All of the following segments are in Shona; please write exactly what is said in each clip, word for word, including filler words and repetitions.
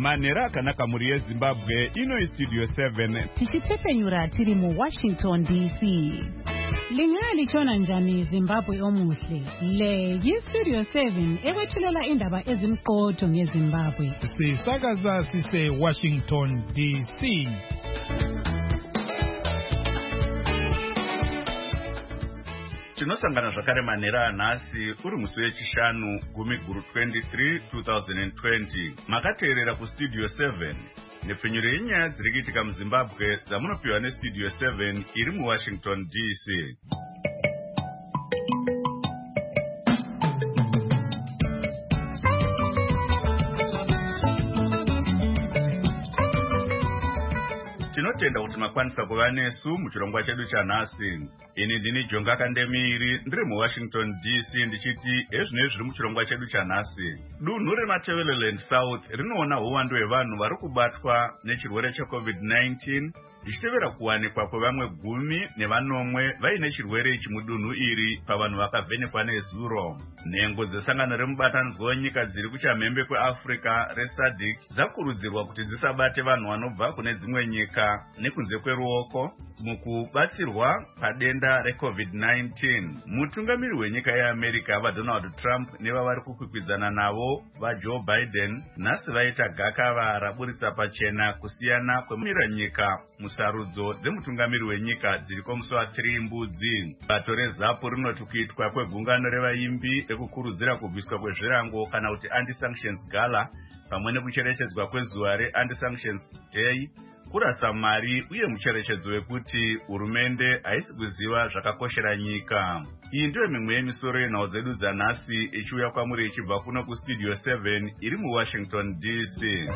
manhero akanaka muri yezimbabwe. Ino Studio seven tichitsepenyura tiri mu Washington D C. Lingali chona njani Zimbabwe omuhle. Le yi Studio seven ewethulela indaba ezimqotho ngeZimbabwe. Sisakaza sise Washington D C. Tinosangana zvakare manhero anhasi uri musi wechishanu gumi guru twenty-three twenty twenty. Makateerera kuStudio seven nepfenyuro yenyaya dziri kuitika muZimbabwe dzamunopiwa neStudio seven iri muWashington D C. Tinotenda kuti makwanisa kuva nesu muchirongwa chedu chanhasi. Ini ndini Jonga Kandemiri ndiri muWashington D C ndichiti ezvinezvi zviri muchirongwa chedu chanhasi. Dunhu reMatabeleland South rinoona uwandu hwevanhu vari kubatwa nechirwere cheCovid nineteen zvichitevera kuwanikwa kwevamwe gumi nevanomwe vaine chirwere ichi mudunhu iri pavanhu vakavhenekwa nezuro. Nhengo dzesangano remubatanidzwa wenyika dziri kuchamhembe kweAfrica reSADC dzakurudzirwa kuti dzisabate vanhu vanobva kune dzimwe nyika nekunze kweruoko mukubatsirwa padenda reCovid nineteen. Mutungamiri wenyika yeAmerica vaDonald Trump nevavari kukwikwidzana navo vaJoe Biden nhasi vaita gakava raburitsa pachena kusiyana kwemira nyika musarudzo dzemutungamiri wenyika dziri komusi wa3 mbudzi. Bato reZAPU rinoti kuitwa kwegungano revaimbi rekukurudzira kubviswa kwezvirango kana kuti anti-sanctions gala pamwe nekucherechedzwa kwezuva reanti-sanctions day kurasa mari uye mucherechedzo wekuti hurumende haisi kuziva zvakakoshera nyika. Iyi ndiyo mimwe yemisoro yenhau dzedu dzanhasi ichiuya kwamuri ichibva kuno kuStudio seven iri muWashington D C.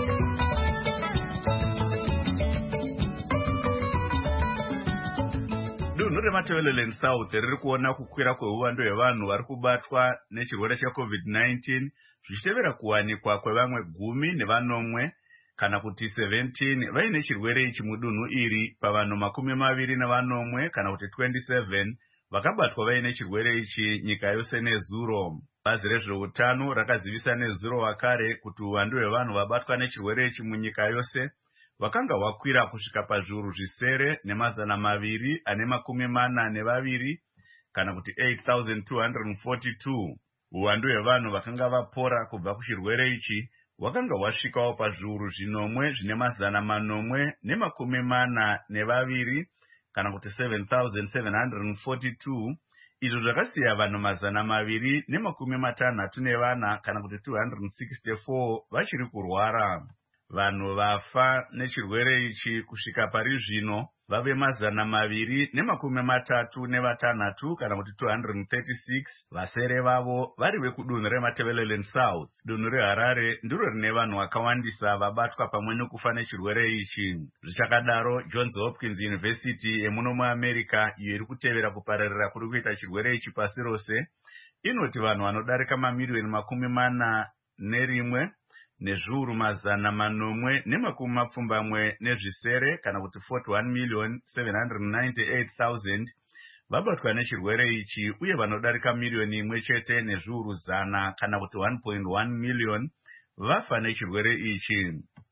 Dunhu reMatabeleland South riri kuona kukwira kweuwandu hwevanhu vari kubatwa nechirwere cheCovid nineteen zvichitevera kuwanikwa kwevamwe gumi nevanomwe kana kuti seventeen vaine chirwere ichi mudunhu iri pavanhu makumi maviri nevanomwe kana kuti twenty-seven vakabatwa vaine chirwere ichi nyika yose nezuro. Bazi rezveutano rakazivisa nezuro wakare kuti uwandu hwevanhu vabatwa nechirwere ichi munyika yose vakanga hwakwira kusvika pazviuru zvisere nemazana maviri ane makumi mana nevaviri kana kuti eight thousand two hundred forty-two. Uwandu hwevanhu vakanga vapora kubva kuchirwere ichi wakanga hwasvikawo pazviuru zvinomwe zvine mazana manomwe nemakumi mana nevaviri kana kuti seven thousand seven hundred forty-two. Izvo zvakasiya vanhu mazana maviri nemakumi matanhatu nevana kana kuti two hundred sixty-four vachiri kurwara. Vanhu vafa nechirwere ichi kusvika pari zvino vave mazana maviri nemakumi matatu nevatanhatu kana kuti two hundred thirty-six. Vasere vavo vari vekudunhu reMatabeleland South. Dunhu reHarare ndiro rine vanhu vakawandisa vabatwa pamwe nekufa nechirwere ichi. Zvichakadaro, Johns Hopkins University yemuno muAmerica iyo iri kutevera kupararira kuri kuita chirwere ichi pasi rose inoti vanhu vanodarika mamiliyoni makumi mana nerimwe nezviuru mazana manomwe nemakumi mapfumbamwe nezvisere kana kuti forty-one million seven hundred ninety-eight thousand vabatwa nechirwere ichi uye vanodarika miliyoni imwe chete nezviuru zana kana kuti one point one million vafa nechirwere ichi.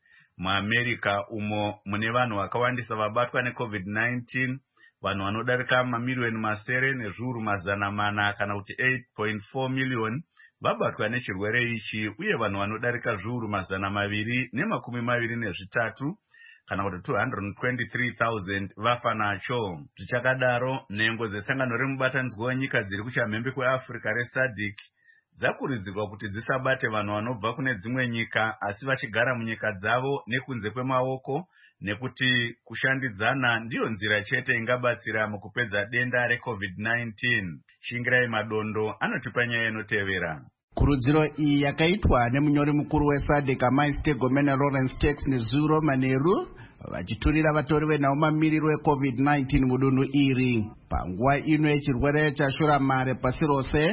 MuAmerica umo mune vanhu vakawandisa vabatwa neCovid nineteen, vanhu vanodarika mamiliyoni masere nezviuru mazana mana kana kuti eight point four million vabatwa nechirwere ichi uye vanhu vanodarika zviuru mazana maviri nemakumi maviri nezvitatu kana kuti two hundred twenty-three thousand vafa nacho. Zvichakadaro, nhengo dzesangano remubatanidzwa wenyika dziri kuchamhembe kweAfrica reSADC dzakurudzirwa kuti dzisabate vanhu vanobva kune dzimwe nyika asi vachigara munyika dzavo nekunze kwemaoko nekuti kushandidzana ndiyo nzira chete ingabatsira mukupedza denda reCovid nineteen. Shingirai Madondo anotipa nyaya inotevera. Kurudziro iyi yakaitwa nemunyori mukuru weSADC Maistegomena Lawrence Tax nezuro manheru vachiturira vatori venhau mamiriro eCovid nineteen mudunhu iri. Panguva ino yechirwere chashuramare pasi rose,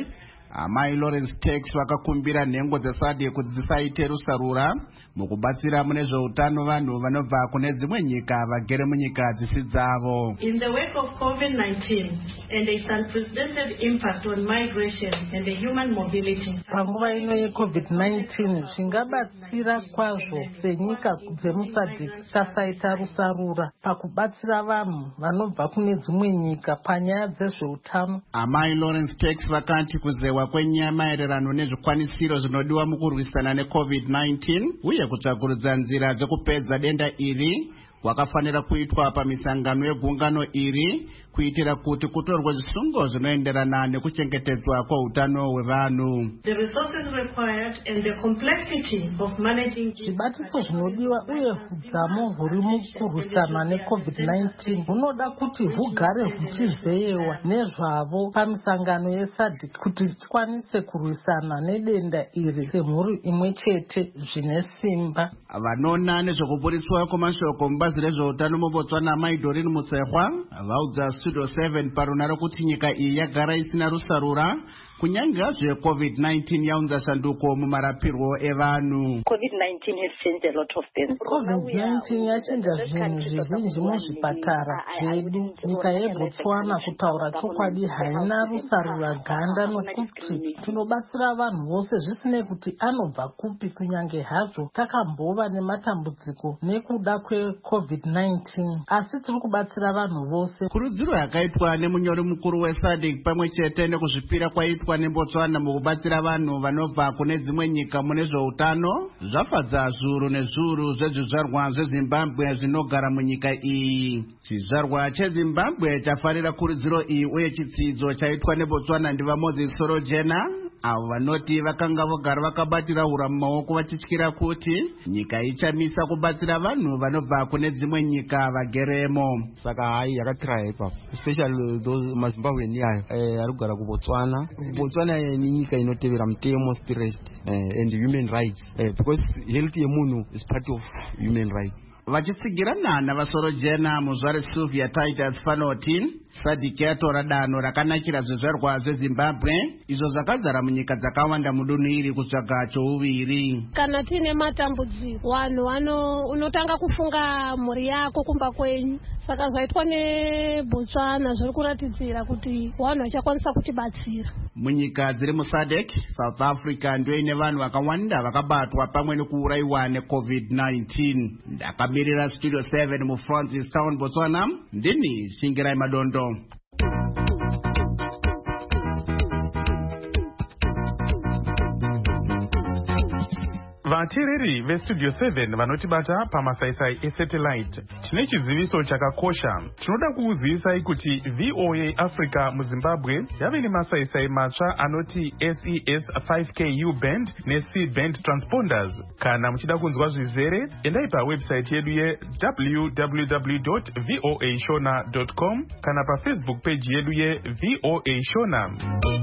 amai Lawrence Tax vakakumbira nhengo dzeSADC kuti dzisaite rusarura mukubatsira mune zveutano vanhu vanobva kune dzimwe nyika vagere munyika dzisi dzavo. In the wake of COVID nineteen and its unprecedented impact on migration and the human mobility. Panguva ino yeCovid nineteen zvingabatsira kwazvo senyika dzemuSADC tasaita rusarura pakubatsira vanhu vanobva kune dzimwe nyika panyaya dzezveutano. Amai Lawrence Tax vakati kuzewa kwenyaya maererano nezvikwanisiro zvinodiwa mukurwisana neCovid nineteen uye kutsvakurudza nzira dzekupedza denda iri wakafanira kuitwa pamisangano yegungano iri kuitira kuti kutorwe zvisungo zvinoenderana nekuchengetedzwa kweutano hwevanhu. The resources required and the complexity of managing zvibatiso zvinodiwa uye udzamu huri mukurwisana neCovid nineteen hunoda kuti hugare huchizeyewa nezvavo pamisangano yeSADC kuti tikwanise kurwisana nedenda iri semhuri imwe chete zvine simba. Vanona nezvekupuritswa kwemashoko mubazi rezveutano muBotswana Mai Doreen Mutsehwa vaudza Studio seven parunaro kuti nyika iyi yagara isina rusarura kunyanga zveCovid nineteen yaunza shanduko mumarapirwo evanhu. COVID nineteen has changed a lot of things. COVID nineteen yachinja zvinhu zvizhinji muzvipatara zvedu. Nyika yeBotswana kutaura chokwadi haina rusarura ganda nokuti tinobatsira vanhu vose zvisinei kuti anobva kupi kunyange hazvo takambova nematambudziko nekuda kweCovid nineteen asi tiri kubatsira vanhu vose. Kurudziro yakaitwa nemunyori mukuru weSADC pamwe chete nekuzvipira kwaitwa neBotswana mukubatsira vanhu vanobva kune dzimwe nyika mune zveutano zvafadza zviuru nezviuru zvezvizvarwa zveZimbabwe zvinogara munyika iyi. Chizvarwa cheZimbabwe chafarira kurudziro iyi uye chitsidzo chaitwa neBotswana ndiva Moses Sorojena avo vanoti vakanga vogara vakabatira hura mumaoko vachityira kuti nyika ichamisa kubatsira vanhu vanobva kune dzimwe nyika vageremo. Saka hai yakatry ipapo especially those maZimbabwean yayo eh ari kugara kuBotswana. Botswana ni nyika inotevera mutemo straight eh, and human rights eh, because health yemunhu is part of human rights. Vachitsigirana navaSorojena muzvare Sylvia Titus Fanoti SADC yatora danho rakanakira zvizvarwa zveZimbabwe izvo zvakazara munyika dzakawanda mudunhu iri kutsvaga chouviri. Kana tine matambudziko vanhu vano unotanga kufunga mhuri yako kumba kwenyu saka zvaitwa neBotswana zviri kuratidzira kuti vanhu vachakwanisa kutibatsira. Munyika dziri muSADC South Africa ndio ine vanhu vakawanda vakabatwa pamwe nekuurayiwa neCovid nineteen. Ndakamirira Studio seven mu Francis Town Botswana ndini Shingirai Madondo. Vateereri veStudio seven vanotibata pamasaisai esatellite. Tine chiziviso chakakosha. Tinoda kukuzivisai kuti V O A Africa muZimbabwe yave nemasaisai matsva anoti S E S five K U band neC band transponders. Kana muchida kunzwa zvizere, endai pawebsite yedu ye w w w dot voa shona dot com kana paFacebook page yedu ye V O A Shona.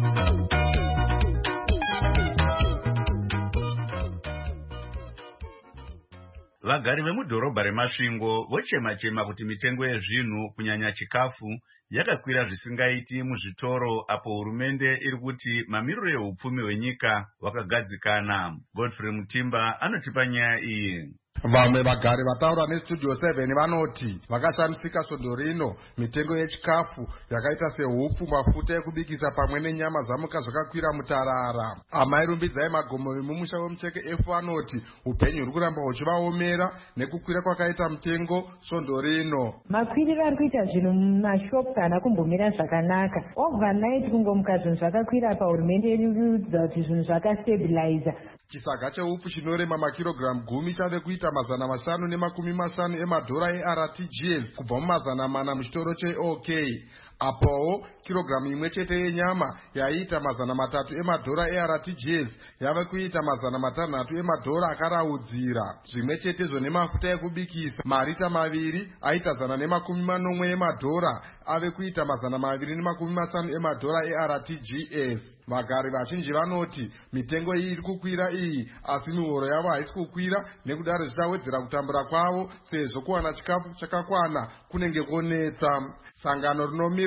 Vagari vemudhorobha reMasvingo vochema-chema kuti mitengo yezvinhu kunyanya chikafu yakakwira zvisingaiti muzvitoro apo hurumende iri kuti mamiriro ehupfumi hwenyika wakagadzikana. Godfrey Mutimba anotipa nyaya iyi. Vamwe vagari vataura neStudio seven vanoti vakashamisika svondo rino mitengo yechikafu yakaita sehupfu, mafuta ekubikisa pamwe nenyama zamuka zvakakwira mutarara. Amai Rumbidzai Magomo vemumusha wemucheke F anoti upenyu huri kuramba huchivaomera nekukwira kwakaita mutengo svondo rino. Makwiriro ari kuita zvinhu mumashopu kana kumbomira zvakanaka. Overnight kungomuka zvinhu zvakakwira pahurumende yedu iriudza kuti zvinhu zvakastabiliza. Chisaga cheupfu chinorema makirogiramu gumi chave kuita mazana mashanu nemakumi mashanu emadhora eR T G S kubva mumazana mana muchitoro cheOK. Apowo kirogiramu imwe chete yenyama yaita mazana matatu emadhora eR T G S yave kuita mazana matanhatu emadhora akaraudzira. Zvimwe chetezvo nemafuta ekubikisa marita maviri aita zana nemakumi manomwe emadhora ave kuita mazana maviri nemakumi masanu emadhora eR T G S. Vagari vazhinji vanoti mitengo iyi iri kukwira iyi asi mihoro yavo haisi kukwira nekudaro zvichawedzera kutambura kwavo sezvo kuwana chikafu chakakwana kunenge konetsa. Sangano rinomira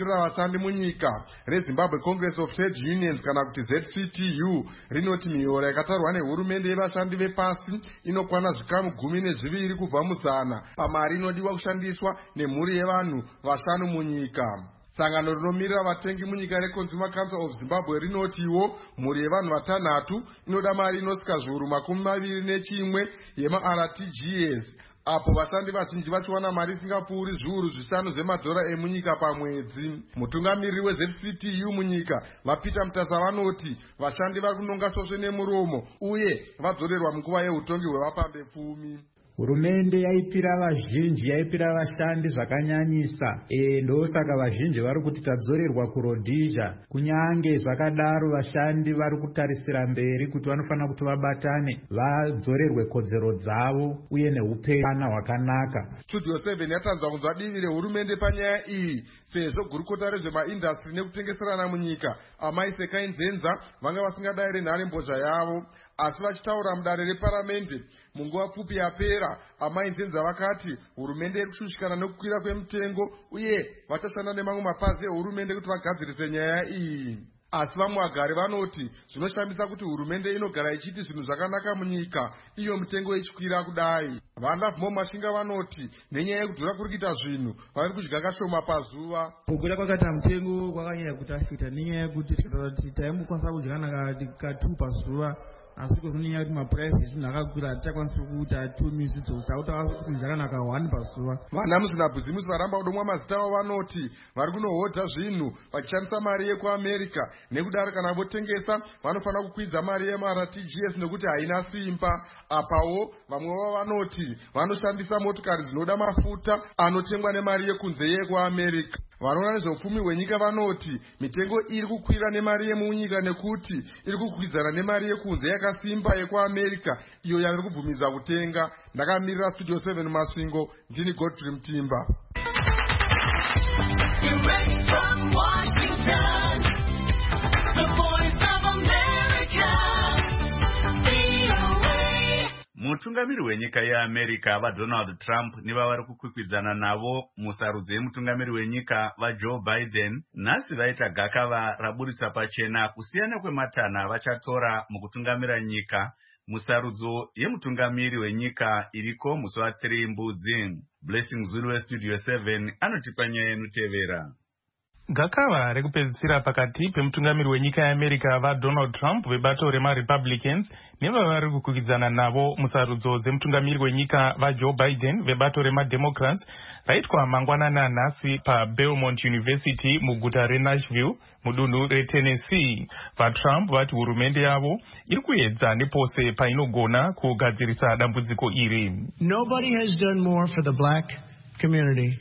rinomirira vashandi munyika reZimbabwe Congress of Trade Unions kana kuti Z C T U rinoti mihoro yakatarwa nehurumende yevashandi vepasi inokwana zvikamu gumi nezviviri kubva muzana pamari inodiwa kushandiswa nemhuri yevanhu vashanu munyika. Sangano rinomirira vatengi munyika reConsumer Council of Zimbabwe rinotiwo mhuri yevanhu vatanhatu inoda mari inosvika zviuru makumi maviri nechimwe yema-R T G S, apo vashandi vazhinji vachiwana mari isingapfuuri zviuru zvishanu zvemadhora emunyika pamwedzi. Mutungamiriri we Z C T U munyika vaPeter Mutasa vanoti vashandi vari kunonga svosve nemuromo uye vadzorerwa munguva yeutongi hwevapambe pfumi. Hurumende yaipira vazhinji, yaipira vashandi zvakanyanyisa. E, ndosaka vazhinji vari kuti tadzorerwa kuRhodesia. Kunyange zvakadaro vashandi vari kutarisira mberi kuti vanofana kuti vabatane, vadzorerwe kodzero dzavo uye neupenyu hwakanaka. Studio seven yatanzwa kunzwa divi rehurumende panyaya iyi, sezvo gurukota rezvemaindastri nekutengeserana munyika Amai Sekai Nzenza vanga vasingadayire nhare mbozha yavo. Asi vachitaura mudare reparamende munguva pfupi yapera, Amai Nzenza vakati hurumende iri kushushikana nekukwira kwemitengo uye vachashanda nemamwe mapazi ehurumende kuti vagadzirise nyaya iyi. Asi vamwe vagari vanoti zvinoshamisa kuti hurumende inogara ichiti zvinhu zvakanaka munyika iyo mitengo ichikwira kudai. Vandavmo Mashinga vanoti nenyaya yekudhura kuri kuita zvinhu vari kudya kashoma pazuva. Kukwira kwakaita mutengo kwakanyanya kutafita nenyaya yekuti tikataura kuti taimukwanisa kudya nakatu pazuva, asi kuzonyanya kuti mapuraisi zvinhu akakwira hatichakwanisi kuti atumisi tautaura kuti zvakanaka one pazuva. Vana muzvinabhizimusi varamba kudomwa mazita avo vanoti vari kunohodha zvinhu vachishandisa mari yekuAmerica, nekudaro kana votengesa vanofanira kukwidza mari yema-R T G S nekuti haina simba. Apawo vamwe vavo vanoti vanoshandisa motokari dzinoda mafuta anotengwa nemari yekunze yekuAmerica. Vanoona nezveupfumi hwenyika vanoti mitengo iri kukwira nemari yemunyika nekuti iri kukwidzana nemari yekunze yakasimba yekuAmerica iyo yari kubvumidza kutenga. Ndakamirira Studio seven Masvingo, ndini Godfrey Mtimba. Mutungamiri wenyika yeAmerica vaDonald Trump nevavari kukwikwidzana navo musarudzo yemutungamiri wenyika vaJoe Biden nhasi vaita gakava raburitsa pachena kusiyana kwematanha vachatora mukutungamira nyika musarudzo yemutungamiri wenyika iriko musi wa3 Mbudzi. Blessing Zulu weStudio seven anotipa nyaya yenutevera. Gakava rekupedzisira pakati pemutungamiri wenyika yeAmerica vaDonald Trump vebato remaRepublicans nevavari kukwikwidzana navo musarudzo dzemutungamiri wenyika vaJoe Biden vebato remaDemocrats raitwa mangwanana nhasi paBelmont University muguta reNashville mudunhu reTennessee. VaTrump vati hurumende yavo iri kuedza nepose painogona kugadzirisa dambudziko iri. Nobody has done more for the black community.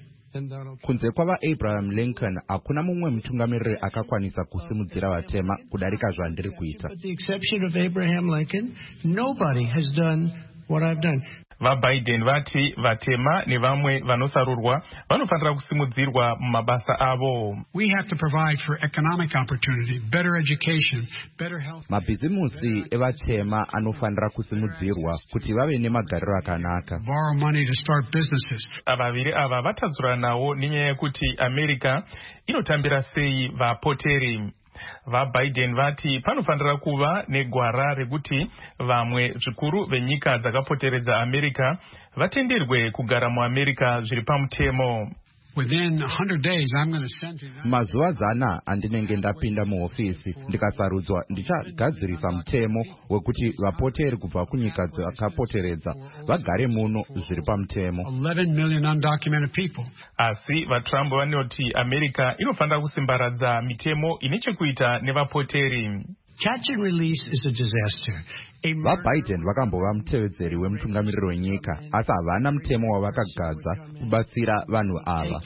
Kunze kwava Abraham Lincoln hakuna mumwe mutungamiriri akakwanisa kusimudzira vatema kudarika zvandiri kuita. With the exception of Abraham Lincoln, nobody has done what I've done. VaBiden vati vatema nevamwe vanosarurwa vanofanira kusimudzirwa mumabasa avo. We have to provide for economic opportunity, better education, better health. Mabhizimusi evatema anofanira kusimudzirwa kuti vave nemagariro akanaka. Borrow money to start businesses. Vaviri ava vatadzuranawo nenyaya yekuti America inotambira sei vapoteri. VaBiden vati panofanira kuva negwara rekuti vamwe zvikuru venyika dzakapoteredza America vatenderwe kugara muAmerica zviri pamutemo. Within one hundred days, I'm going to send you. Mazuva zana andinenge ndapinda muofisi ndikasarudzwa ndichagadzirisa mutemo wekuti vapoteri kubva kunyika dzakapoteredza vagare muno zviri pamutemo. eleven million undocumented people. Asi vaTrump vanoti America inofanira kusimbaradza mitemo ine chekuita nevapoteri. Catch and release is a disaster. VaBiden vakambova mutevedzeri wemutungamiriri wenyika asi havana mutemo wavakagadza kubatsira vanhu ava.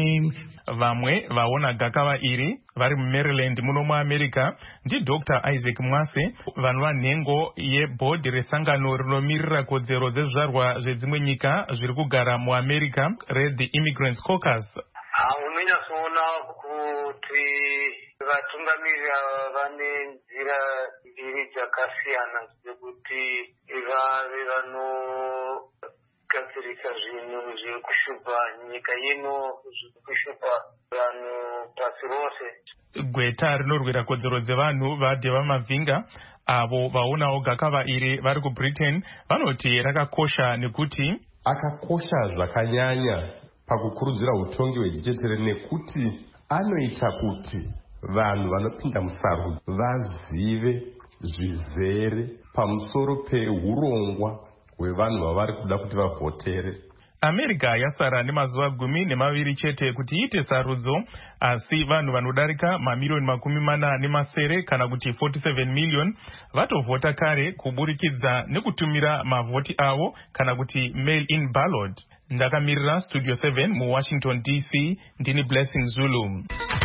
Vamwe vaona gakava iri vari muMaryland muno muAmerica ndiDr Isaac Mwase vanova nhengo yebhodhi resangano rinomirira kodzero dzezvizvarwa zvedzimwe nyika zviri kugara muAmerica reThe Immigrants Caucus. Unonyatsoona kuti vatungamiri vane nzira mbiri dzakasiyana dzekuti vave vanogadzira kugadzirisa zvinhu zvekushupa nyika ino, zvekushupa vanhu pasi rose. Gweta rinorwira kodzero dzevanhu vaDeva Mavinga avo vaonawo gakava iri vari kuBritain vanoti rakakosha nekuti akakosha zvakanyanya pakukurudzira utongi hwechichetere nekuti anoita kuti vanhu vanopinda musarudzo vazive zvizere pamusoro peurongwa hwevanhu vavari kuda kuti vavhotere. America yasara nemazuva gumi nemaviri chete kuti iite sarudzo, asi vanhu vanodarika mamiliyoni makumi mana nemasere kana kuti forty-seven million vatovhota kare kuburikidza nekutumira mavhoti avo kana kuti mail in ballot. Ndakamirira Studio seven muWashington D C, ndini Blessing Zulu.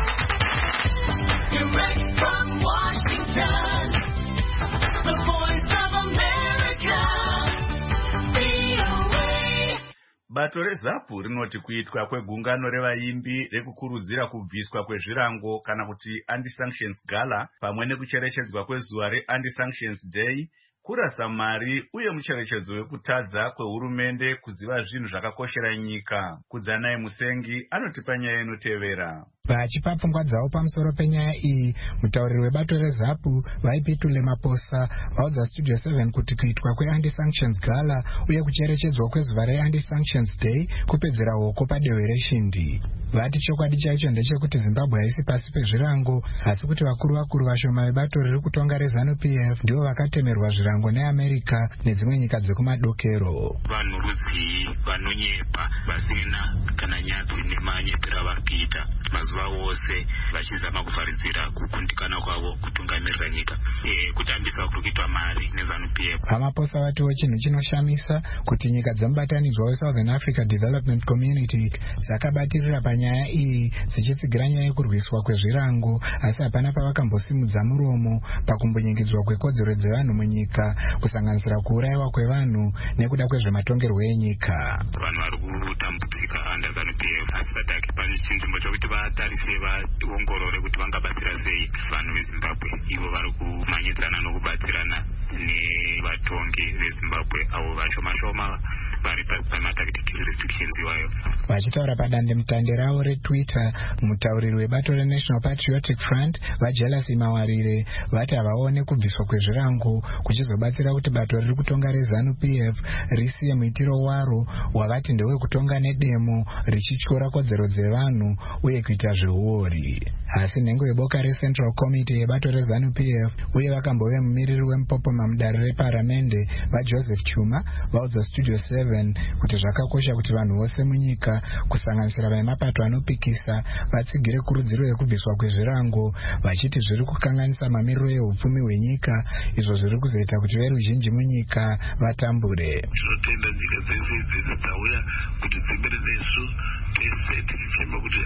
Direct from Washington, the voice of America, V O A. Bato reZAPU rinoti kuitwa kwegungano revaimbi rekukurudzira kubviswa kwezvirango kana kuti anti-sanctions gala pamwe nekucherechedzwa kwezuva re-anti-sanctions day kurasa mari uye mucherechedzo wekutadza kwehurumende kuziva zvinhu zvakakoshera nyika. Kudzanai Musengi anotipa nyaya inotevera. Vachipa pfungwa dzavo pamusoro penyaya iyi, mutauriri webato reZAPU vaipitule Maposa vaudza Studio seven kuti kuitwa kwe-anti-sanctions gala uye kucherechedzwa kwezuva re-anti-sanctions day kupedzera hoko padehwe reshindi. Vati chokwadi chaicho ndechekuti Zimbabwe haisi pasi pezvirango, asi kuti vakuru vakuru vashoma vebato riri kutonga reZANU P F ndivo vakatemerwa zvirango neAmerica nedzimwe nyika dzekumadokero. Vanhu rudzii vanonyepa vasina kana nyadzi nemanyepero avari kuita mazuva ose vachizama kuvharidzira kukundikana kwavo kutungamirira nyika e, kutambisa kuri kuitwa mari neZANU P F. Vamaposa vatiwo chinhu chinoshamisa kuti nyika dzemubatanidzwa weSouthern Africa Development Community dzakabatirira panyaya iyi dzichitsigira nyaya yekurwiswa kwezvirango, asi hapana pavakambosimudza muromo pakumbonyengidzwa kwekodzero dzevanhu munyika kusanganisira kuurayiwa kwevanhu nekuda kwezvematongerwo enyika. Vanhu vari kutambudzika under ZANU P F asi sadake pane chinzvimbo chokuti vatarise vaongorore kuti vangabatsira sei vanhu veZimbabwe ivo vari kumanyidzana nokubatsirana nevatongi veZimbabwe avo vashoma-shoma vari pasi pamatactic restrictions iwayo. Vachitaura padande mutande ravo reTwitter, mutauriri webato reNational Patriotic Front vaJelasi Mawarire vati havaone kubviswa kwezvirango kuchizobatsira kuti bato riri kutonga reZANU P F risiye muitiro waro wavati ndewekutonga nedemo richityora kodzero dzevanhu uye kuita zvehuori. Asi nhengo yeboka reCentral Committee yebato reZANU P F uye vakambove mumiriri wemupopoma mudare reparamende vaJoseph Chuma vaudza Studio seven kuti zvakakosha kuti vanhu vose munyika kusanganisira vemapato anopikisa vatsigire kurudziro yekubviswa kwezvirango, vachiti zviri kukanganisa mamiriro ehupfumi hwenyika, izvo zviri kuzoita kuti veruzhinji munyika vatambure. Tinotenda nyika dzese dzese dzauya kuti dzimire nesu tese tichichema kuti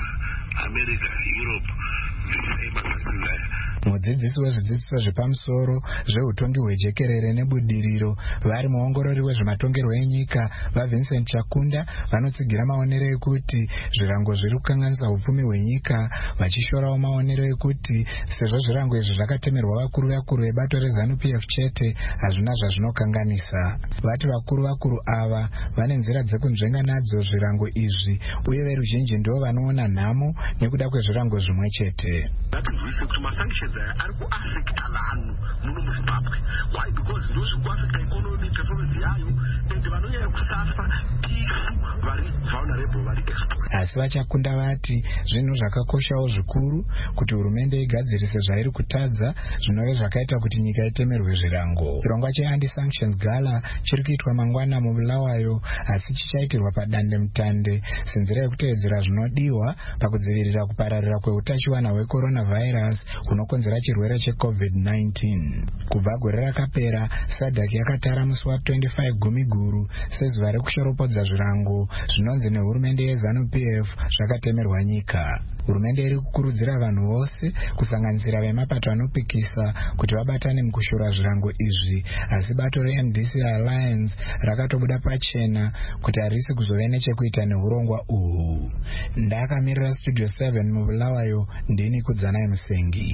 aa America, Europe dzisai masanctions aya. Mudzidzisi wezvidzidziso zvepamusoro zveutongi hwejekerere nebudiriro vari muongorori wezvematongerwo enyika vaVincent Chakunda vanotsigira maonero ekuti zvirango zviri kukanganisa hupfumi hwenyika, vachishorawo maonero ekuti sezvo zvirango izvi zvakatemerwa vakuru vakuru vebato reZANU P F chete hazvina zvazvinokanganisa. Vati vakuru vakuru ava vane nzira dzekunzvenga nadzo zvirango izvi uye veruzhinji ndivo vanoona nhamo nekuda kwezvirango zvimwe chete. Ngatinzwisise kuti masanctions aya ari kuafekta vanhu muno muZimbabwe. Why? Because ndozviri kuafekta economy, performance yayo, and vanonyanya kusafa tifu vari vulnerable, vari exposed. Asi vachakunda vati zvinhu zvakakoshawo zvikuru kuti hurumende igadzirise zvairi kutadza zvinove zvakaita kuti nyika itemerwe zvirango. Chirongwa che-anti-sanctions gala chiri kuitwa mangwana muBulawayo, asi chichaitirwa padande mutande senzira yekuteedzera zvinodiwa pakudzivirira kupararira kweutachiwana hwecoronavirus hunokonzera chirwere checovid nineteen. Kubva gore rakapera, SADC yakatara musi wa25 Gumiguru sezuva rekushoropodza zvirango zvinonzi nehurumende yeZANU P F zvakatemerwa nyika. Hurumende iri kukurudzira vanhu vose kusanganisira vemapato anopikisa kuti vabatane mukushora zvirango izvi, asi bato reM D C Alliance rakatobuda pachena kuti harisi kuzove nechekuita nehurongwa uhu. Ndakamirira Studio seven muBulawayo, ndini Kudzanai Musengi.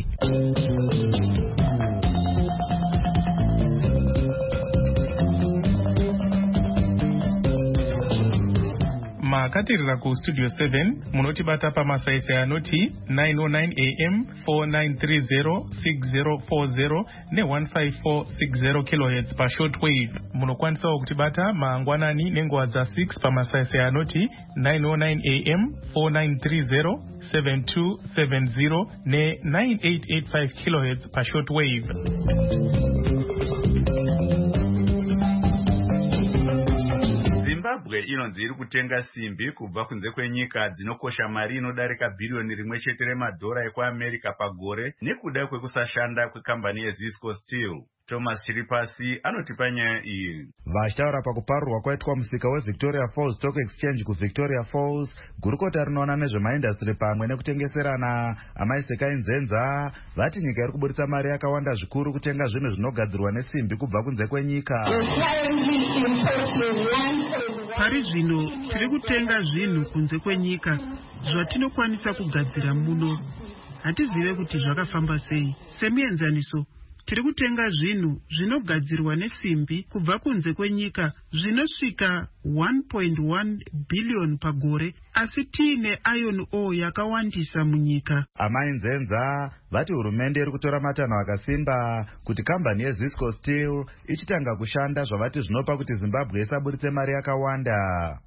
makatirira kustudio seven munotibata pamasaisai anoti nine oh nine a m four nine three zero six zero four zero ne one five four six zero kilohertz pashortwave. Munokwanisawo kutibata mangwanani nenguva dza six pamasaisai anoti nine oh nine a m four nine three zero seven two seven zero ne nine eight eight five kilohertz pashortwave. Zimbabwe inonzi iri kutenga simbi kubva kunze kwenyika dzinokosha mari inodarika bhiriyoni rimwe chete remadhora ekuamerica pagore nekuda kwekusashanda kwekambani yeZisco Steel. Thomas Chiripasi anotipa nyaya iyi. Vachitaura pakuparurwa kwaitwa musika weVictoria Falls Stock Exchange kuVictoria Falls, gurukota rinoona nezvemaindastry pamwe nekutengeserana amaiseka inzenza vati nyika iri kuburitsa mari yakawanda zvikuru kutenga zvinhu zvinogadzirwa nesimbi kubva kunze kwenyika. Pari zvino tiri kutenga zvinhu kunze kwenyika zvatinokwanisa kugadzira muno. Hatizive kuti zvakafamba sei. Semienzaniso, tiri kutenga zvinhu zvinogadzirwa nesimbi kubva kunze kwenyika zvinosvika one point one billion pagore, asi tiine iron ore yakawandisa munyika. Amainzenza vati hurumende iri kutora matanho akasimba kuti kambani yeZisco Steel ichitanga kushanda zvavati zvinopa kuti Zimbabwe isaburitse mari yakawanda.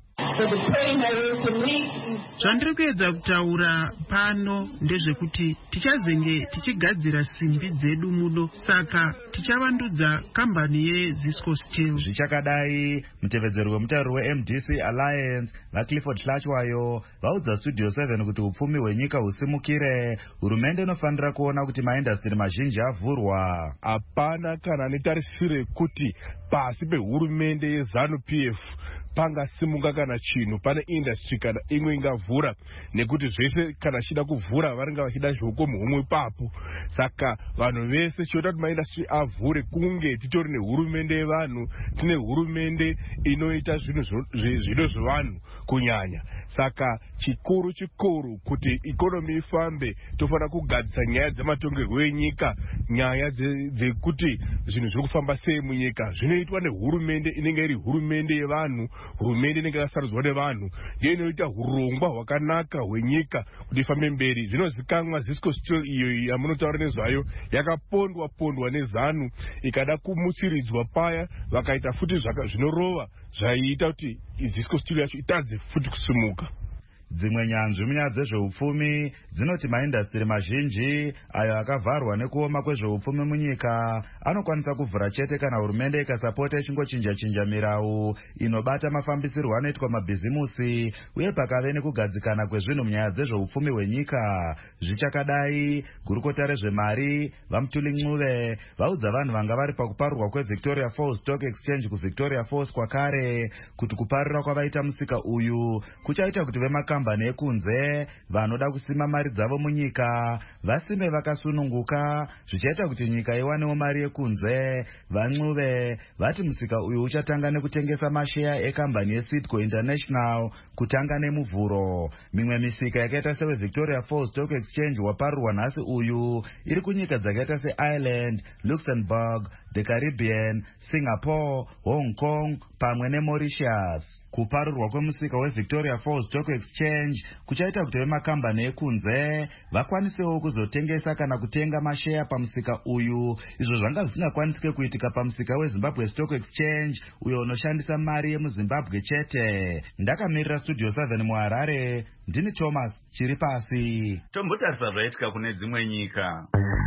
Zvandiri kuedza kutaura pano ndezvekuti tichazenge tichigadzira simbi dzedu muno, saka tichavandudza kambani yeZisco Steel. Zvichakadai, mutevedzeri wemutauro weM D C Alliance vaClifford Hlachwayo vaudza Studio seven kuti upfumi hwenyika husimukire, hurumende inofanira kuona kuti maindastri mazhinji avhurwa. Hapana kana netarisire kuti pasi pehurumende yeZanu P F pangasimuka kana chinhu, pane industry kana imwe ingavhura, nekuti zvese kana chida kuvhura varinga vachida zvokomo humwe papo. Saka vanhu vese choda kuti maindustry avhure kunge titori nehurumende yevanhu, tine hurumende inoita zvinhu zvido zvevanhu kunyanya. Saka chikuru chikuru kuti ikonomi ifambe, tofanira kugadzisa nyaya dzematongerwo enyika, nyaya dzekuti zvinhu zviri kufamba sei munyika zvinoitwa nehurumende inenge iri hurumende yevanhu, hurumende inenge yakasarudzwa nevanhu, ndiyo inoita urongwa hwakanaka hwenyika kuti ifambe mberi. Zvinozikanwa Zisco Steel iyo yamunotaura nezvayo yakapondwa pondwa neZanu ikada kumutsiridzwa paya, vakaita futi zvinorova zvaiita kuti Zisco Steel yacho itadze futi kusimuka. Dzimwe nyanzvi munyaya dzezveupfumi dzinoti maindastri mazhinji ayo akavharwa nekuoma kwezveupfumi munyika anokwanisa kuvhura chete kana hurumende ikasapota ichingochinja chinja mirau inobata mafambisirwo anoitwa mabhizimusi uye pakave nekugadzikana kwezvinhu munyaya dzezveupfumi hwenyika. Zvichakadai, gurukota rezvemari vaMutuli Ncube vaudza vanhu vanga vari pakuparurwa kweVictoria Falls Stock Exchange kuVictoria Falls kwakare kuti kuparira kwavaita musika uyu kuchaita kuti vemaka kambani ekunze vanoda kusima mari dzavo munyika vasime vakasununguka, zvichaita kuti nyika iwanewo mari yekunze. VaNcube vati musika uyu uchatanga nekutengesa masheya ekambani yeCitco International kutanga nemuvhuro. Mimwe misika yakaita seweVictoria Falls Stock Exchange waparurwa nhasi uyu iri kunyika dzakaita seIreland, Luxembourg, the Caribbean, Singapore, Hong Kong pamwe neMauritius. Kuparurwa kwemusika weVictoria Falls Stock Exchange kuchaita kuti vemakambani ekunze vakwanisewo kuzotengesa kana kutenga masheya pamusika uyu, izvo zvanga zvisingakwanisike kuitika pamusika weZimbabwe Stock Exchange uyo unoshandisa mari yemuZimbabwe chete. Ndakamirira Studio seven muHarare, ndini Thomas Chiripasi. Tombotarisa zvaitika kune dzimwe nyika.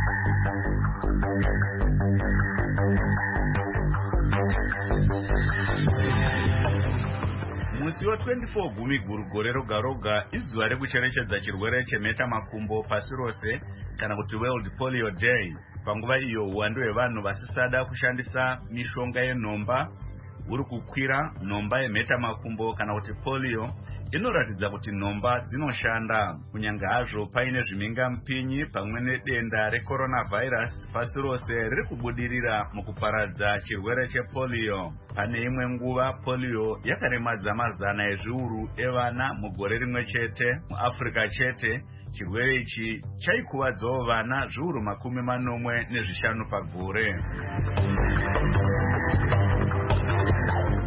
Musi wa twenty-four gumi gore roga roga izuva rekucherechedza chirwere chemheta makumbo pasi rose kana kuti World Polio Day. Panguva iyo uwandu hwevanhu vasisada kushandisa mishonga yenhomba uri kukwira. Nhomba yemheta makumbo kana kuti polio inoratidza kuti nhomba dzinoshanda, kunyanga hazvo paine zviminga mpinyi pamwe nedenda recoronavirus pasi rose riri kubudirira mukuparadza chirwere chepolio. Pane imwe nguva polio yakaremadza mazana ezviuru evana mugore rimwe chete muAfrica chete. Chirwere ichi chaikuvadzawo vana zviuru makumi manomwe nezvishanu pagore.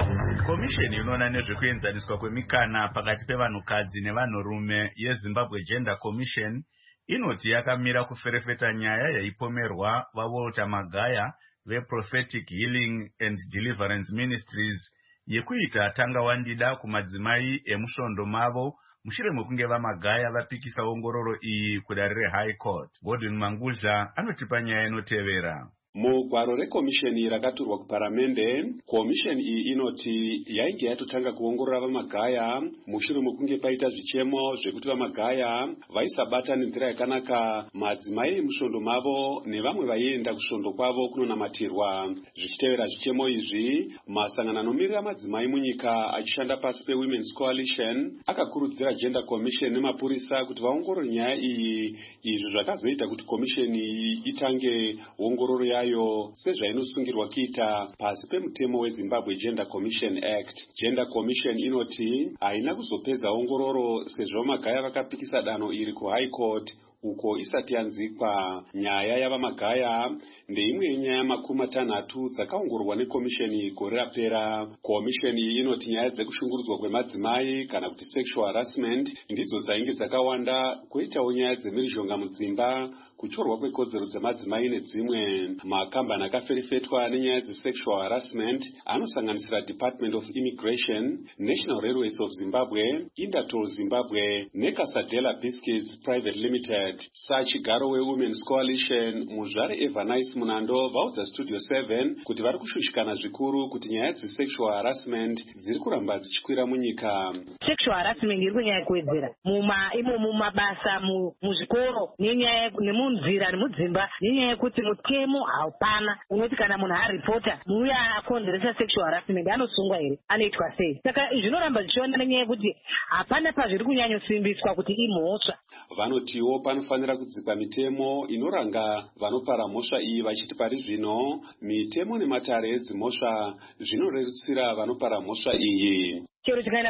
komisheni inoona nezvekuenzaniswa kwemikana pakati pevanhukadzi nevanhurume yezimbabwe Gender Commission inoti yakamira kuferefeta nyaya yaipomerwa vaWalter Magaya veProphetic Healing and Deliverance Ministries yekuita tanga wandida kumadzimai emusvondo mavo mushure mekunge vaMagaya vapikisa ongororo iyi kudare reHigh Court. Godwin Mangudla anotipa nyaya inotevera. Mugwaro rekomisheni rakaturwa kuparamende, komisheni iyi inoti yainge yatotanga kuongorora vaMagaya mushure mekunge paita zvichemo zvekuti vaMagaya vaisabata nenzira yakanaka madzimai emusvondo mavo nevamwe vaienda kusvondo kwavo kunonamatirwa. Zvichitevera zvichemo izvi, masangano anomirira madzimai munyika achishanda pasi peWomen's Coalition akakurudzira Gender Commission nemapurisa kuti vaongorore nyaya iyi, izvo zvakazoita kuti komisheni iyi itange ongororo yayo sezvainosungirwa kuita pasi pemutemo weZimbabwe Gender Commission Act. Gender Commission inoti haina kuzopedza ongororo sezvo vaMagaya vakapikisa danho iri kuHigh Court uko isati yanzikwa. Nyaya yavaMagaya ndeimwe yenyaya makumi matanhatu dzakaongororwa nekomisheni gore rapera. Komisheni inoti nyaya dzekushungurudzwa kwemadzimai kana kuti sexual harassment ndidzo dzainge dzakawanda, kwoitawo nyaya dzemhirizhonga mudzimba, kuchorwa kwekodzero dzemadzimai nedzimwe. Makambani akaferefetwa nenyaya dzesexual harassment anosanganisira Department of Immigration, National Railways of Zimbabwe, Intertol Zimbabwe neCasadela Biscuits Private Limited. Sachigaro weWomen's Coalition Muzvare Evanice Munando vaudza Studio seven kuti vari kushushikana zvikuru kuti nyaya dzesexual harassment dziri kuramba dzichikwira munyika. Sexual harassment iri kunyanya kuwedzera muma imo mumabasa muzvikoro nenyaya nemunzira nemudzimba nenyaya yekuti mutemo haupana unoti kana munhu aripota muya akonzeresa sexual harassment anosungwa here, anoitwa sei? Saka zvinoramba zvichiona nenyaya yekuti hapana pazviri kunyanyosimbiswa kuti imhosva. Vanotiwo panofanira kudzikwa mitemo inoranga vanopara mhosva iyi, vachiti pari zvino mitemo nematare edzimhosva zvinorerutsira vanopara mhosva iyi. Chero tikaenda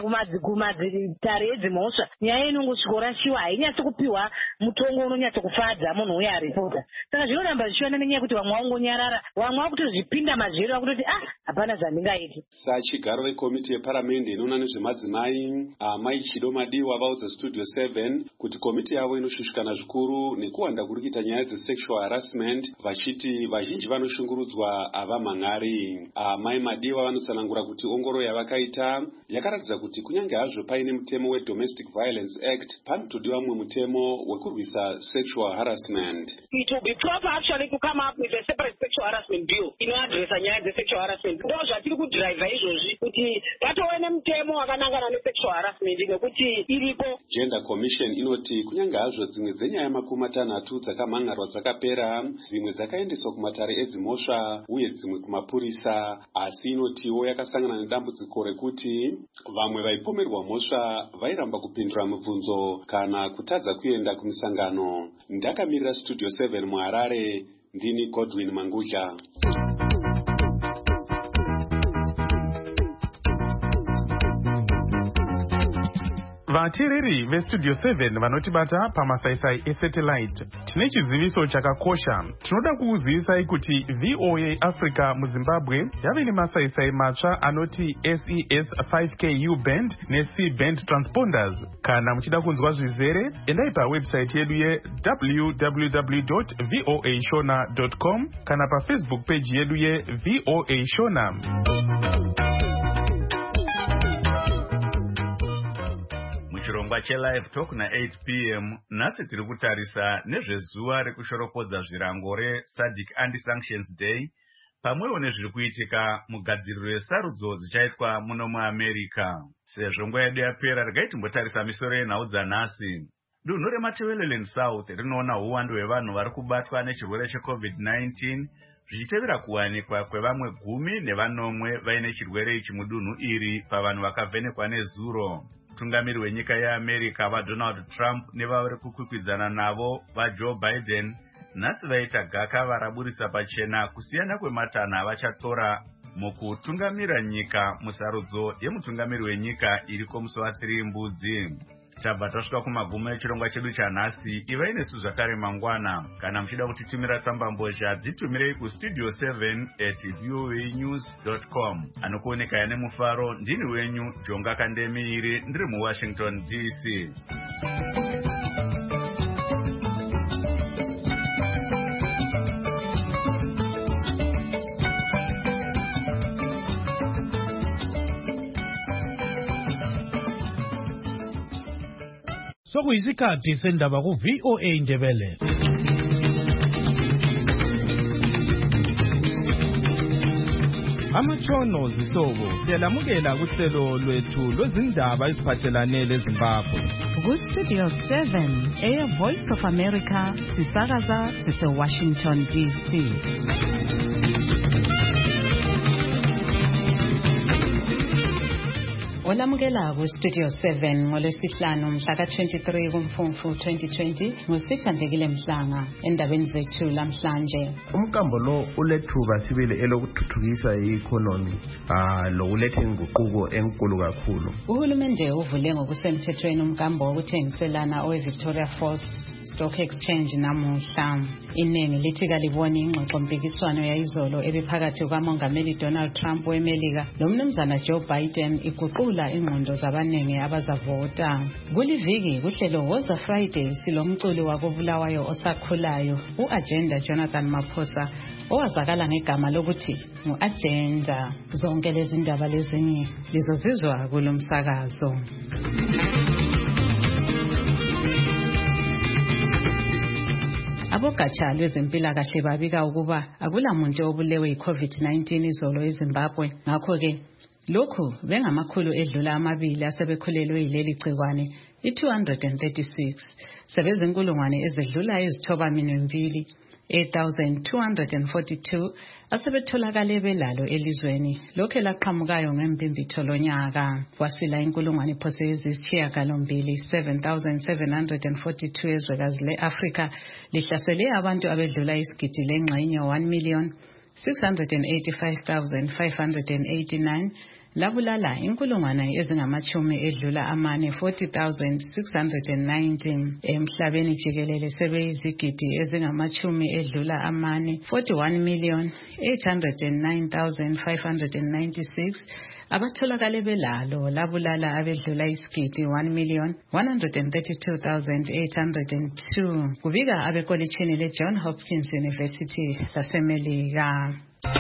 kumatare edzimhosva nyaya inongosvikorashiwa, hainyatsi kupiwa mutongo unonyatsa kufadza munhu uya aripota. Saka zvinoramba zvichiona nenyaya yekuti vamwe vaungonyarara, vamwe vakutozvipinda mazviro vakutoti ah hapana zvandingaiti. Sachigaro vekomiti yeparamende inoona nezvemadzimai Amai Chido Madiwa vaudza Studio seven kuti komiti yavo inoshushikana zvikuru nekuwanda kuri kuita nyaya dzesexual harassment, vachiti vazhinji vanoshungurudzwa havamhan'ari. Amai Madiwa vanotsanangura kuti ongororo yavakaita yakaratidza kuti kunyange hazvo paine mutemo weDomestic Violence Act, panotodiwa mumwe mutemo wekurwisa sexual harassment. It will be proper actually to come up with a separate sexual harassment bill inoadresa nyaya dzesexual harassment. Ndo zvatiri kudhiraivha izvozvi kuti patove nemutemo wakanangana nesexual harassment nekuti iripo. Gender Commission inoti kunyange hazvo dzimwe dzenyaya makumi matanhatu dzakamhan'arwa dzakapera, dzimwe dzakaendeswa kumatare edzimhosva uye dzimwe kumapurisa, asi inotiwo yakasangana nedambudziko rekuti vamwe vaipomerwa mhosva vairamba kupindura mibvunzo kana kutadza kuenda kumisangano. Ndakamirira Studio seven muHarare, ndini Godwin Mangudla. Vateereri veStudio seven vanotibata pamasaisai esatellite, tine chiziviso chakakosha. Tinoda kukuzivisai kuti V O A Africa muZimbabwe yave nemasaisai matsva anoti S E S five K U band neC band transponders. Kana muchida kunzwa zvizere, endai pawebsite yedu ye w w w dot voa shona dot com kana paFacebook page yedu ye V O A Shona. Chirongwa cheLive Talk na eight p m nhasi tiri kutarisa nezvezuva rekushoropodza zvirango reSADC Anti-Sanctions Day pamwewo nezviri kuitika mugadziriro yesarudzo dzichaitwa muno muAmerica. Sezvo nguva yedu yapera, regai timbotarisa misoro yenhau dzanhasi. Dunhu reMatabeleland South rinoona uwandu hwevanhu vari kubatwa nechirwere cheCovid nineteen zvichitevera kuwanikwa kwevamwe gumi nevanomwe vaine chirwere ichi mudunhu iri pavanhu vakavhenekwa nezuro. Mutungamiri wenyika yeAmerica vaDonald Trump nevavari kukwikwidzana navo vaJoe Biden nhasi vaita gaka varaburisa pachena kusiyana kwematanha vachatora mukutungamira nyika musarudzo yemutungamiri wenyika iriko musi wa three Mbudzi. tabva tasvika kumagumo echirongwa chedu chanhasi. Ivai nesu zvakare mangwana. Kana muchida kutitumira tsambambozha dzitumirei kustudio seven at voa news dot com. Anokuoneka yane mufaro ndini wenyu Jonga Kandemiiri ndiri muWashington D C. Sokuyisikhathi sendaba ku V O A Ndebele. Amatshono zihlobo siyalamukela kuhlelo lwethu lwezindaba eziphathelane leZimbabwe. Ku Studio seven, Air Voice of America, sisakaza sise Washington D C. Olamukela ku Studio seven ngolwesihlanu mhla ka twenty-three kuMfumfu twenty twenty ngusithandekile Mhlanga endabeni zethu lamhlanje. Umkambo lo ulethuba sibili elokuthuthukisa i-economy ah lokuletha inguquko enkulu kakhulu. Uhulumende uvule ngokusemthethweni umkambo wokuthengiselana owe Victoria Falls Stock Exchange namuhla. Inengi lithi kaliboni ingxoxo mpikiswano yayizolo ebiphakathi kukaMongameli Donald Trump weMelika nomnumzana Joe Biden iguqula ingqondo zabanengi abazavota. Kuliviki kuhlelo Woza Friday silomculi wakobulawayo osakhulayo uAgenda Jonathan Maphosa owazakala ngegama lokuthi nguAgenda. Zonke lezi ndaba lezinye lizozizwa kulomsakazo. Abogatsha lwezempilakahle babika ukuba akulamuntu obulewe yi-COVID nineteen izolo eZimbabwe. Ngakho ke lokhu bengamakhulu edlula amabili asebekhulelwe yileli gcikwane i-two hundred thirty-six. Sebezinkulungwane ezedlula izithoba minwembili eight thousand two hundred forty-two asebetholakale belalo elizweni. Lokho laqhamukayo ngempimbi lonyaka kwasila inkulungwane phose ezisishiyagalombili seven thousand seven hundred forty-two ezwekazi le-Afrika lihlasele abantu abedlula isigidi lengxenye one million six hundred eighty-five thousand five hundred eighty-nine labulala inkulungwane ezingamachumi edlula amane forty thousand six hundred nineteen emhlabeni jikelele sebeyizigidi ezingamachumi edlula amane forty-one million eight hundred nine thousand five hundred ninety-six abatholakale belalo labulala abedlula isigidi one million one hundred thirty-two thousand eight hundred two kubika abekolitshini leJohn Hopkins University laseMelika.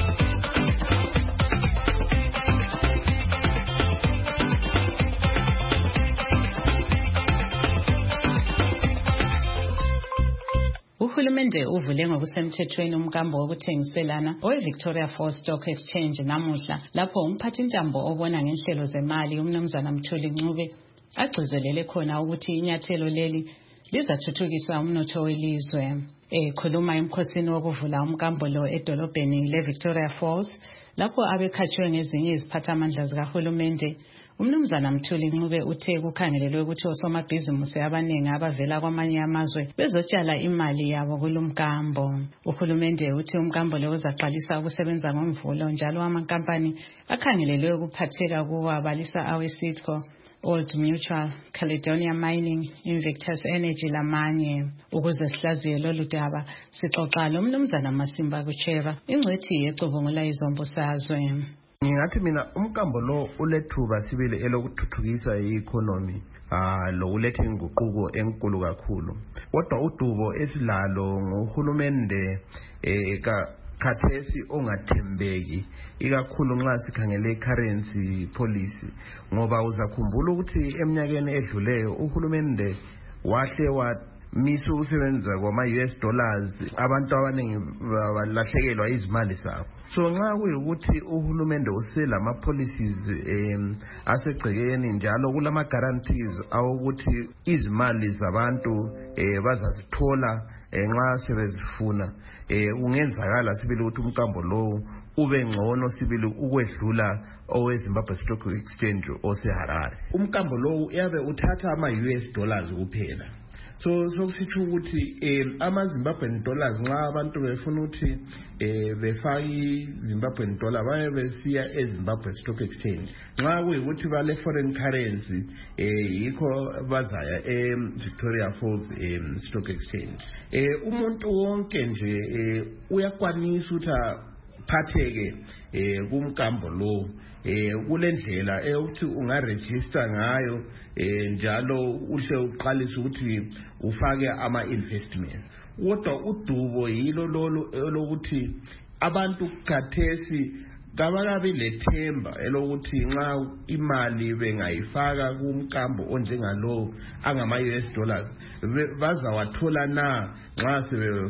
Uhulumende uvule ngokusemthethweni umkambo wokuthengiselana owe Victoria Falls Stock Exchange namuhla lapho umphathintambo obona ngenhlelo zemali umnumzana Mthuli Ncube agcizelele khona ukuthi inyathelo leli lizathuthukisa umnotho welizwe. Ekhuluma emkhosini wokuvula umkambo lo edolobheni leVictoria Falls lapho abekhatshwe ngezinye iziphathamandla zikahulumende, umnumzana Mthuli Ncube uthe kukhangelelwe ukuthi osomabhizimusi abaningi abavela kwamanye amazwe bezotshala imali yabo kulumkambo. Uhulumende uthi umkambo lo uzaqalisa ukusebenza ngomvulo njalo amankampani akhangelelwe ukuphatheka kuwo abalisa awe Sitco, Old Mutual, Caledonia Mining, Invictus Energy lamanye. Ukuze sihlaziye lolu daba sixoxa lo mnumzana Masimba Kuchera ingcwethi yecubungula izombusazwe. Ngingathi mina umkambo lo ulethuba sibili elokuthuthukisa i-economy ah lokuletha inguquko enkulu kakhulu. Kodwa udubo esilalo ngohulumende eh khathesi ongathembeki ikakhulu nxa sikhangele currency policy, ngoba uzakhumbula ukuthi eminyakeni edluleyo uhulumende wahle wa miso usebenza kwama U S dollars abantu abaningi balahlekelwa izimali zabo. So nxa kuyukuthi uhulumende uselama policies em asegcekeni njalo kulama guarantees awukuthi izimali zabantu eh bazazithola nxa sebezifuna, eh ungenzakala sibili ukuthi umkambo lo ube ngcono sibili ukwedlula owe Zimbabwe Stock Exchange oseHarare. Umkambo lo uyabe uthatha ama U S dollars kuphela so sokusitsho ukuthi um ama-Zimbabwean dollars nxa abantu befuna ukuthi um befake i-Zimbabwean dollar baye besiya e-Zimbabwe Stock Exchange nxa kuyikuthi bale foreign currency um yikho bazaya e-Victoria Falls um, Stock Exchange. um umuntu wonke nje um uyakwanisa ukuthi aphatheke um kumkambo lo eh kule ndlela eyokuthi ungaregister ngayo eh njalo uhle uqalisa ukuthi ufake ama investment. Kodwa udubo yilo lolo lokuthi abantu khathesi kabakabi lethemba elokuthi nxa imali bengayifaka kumkambo onjengalo angama-U S dollars bazawathola na nxa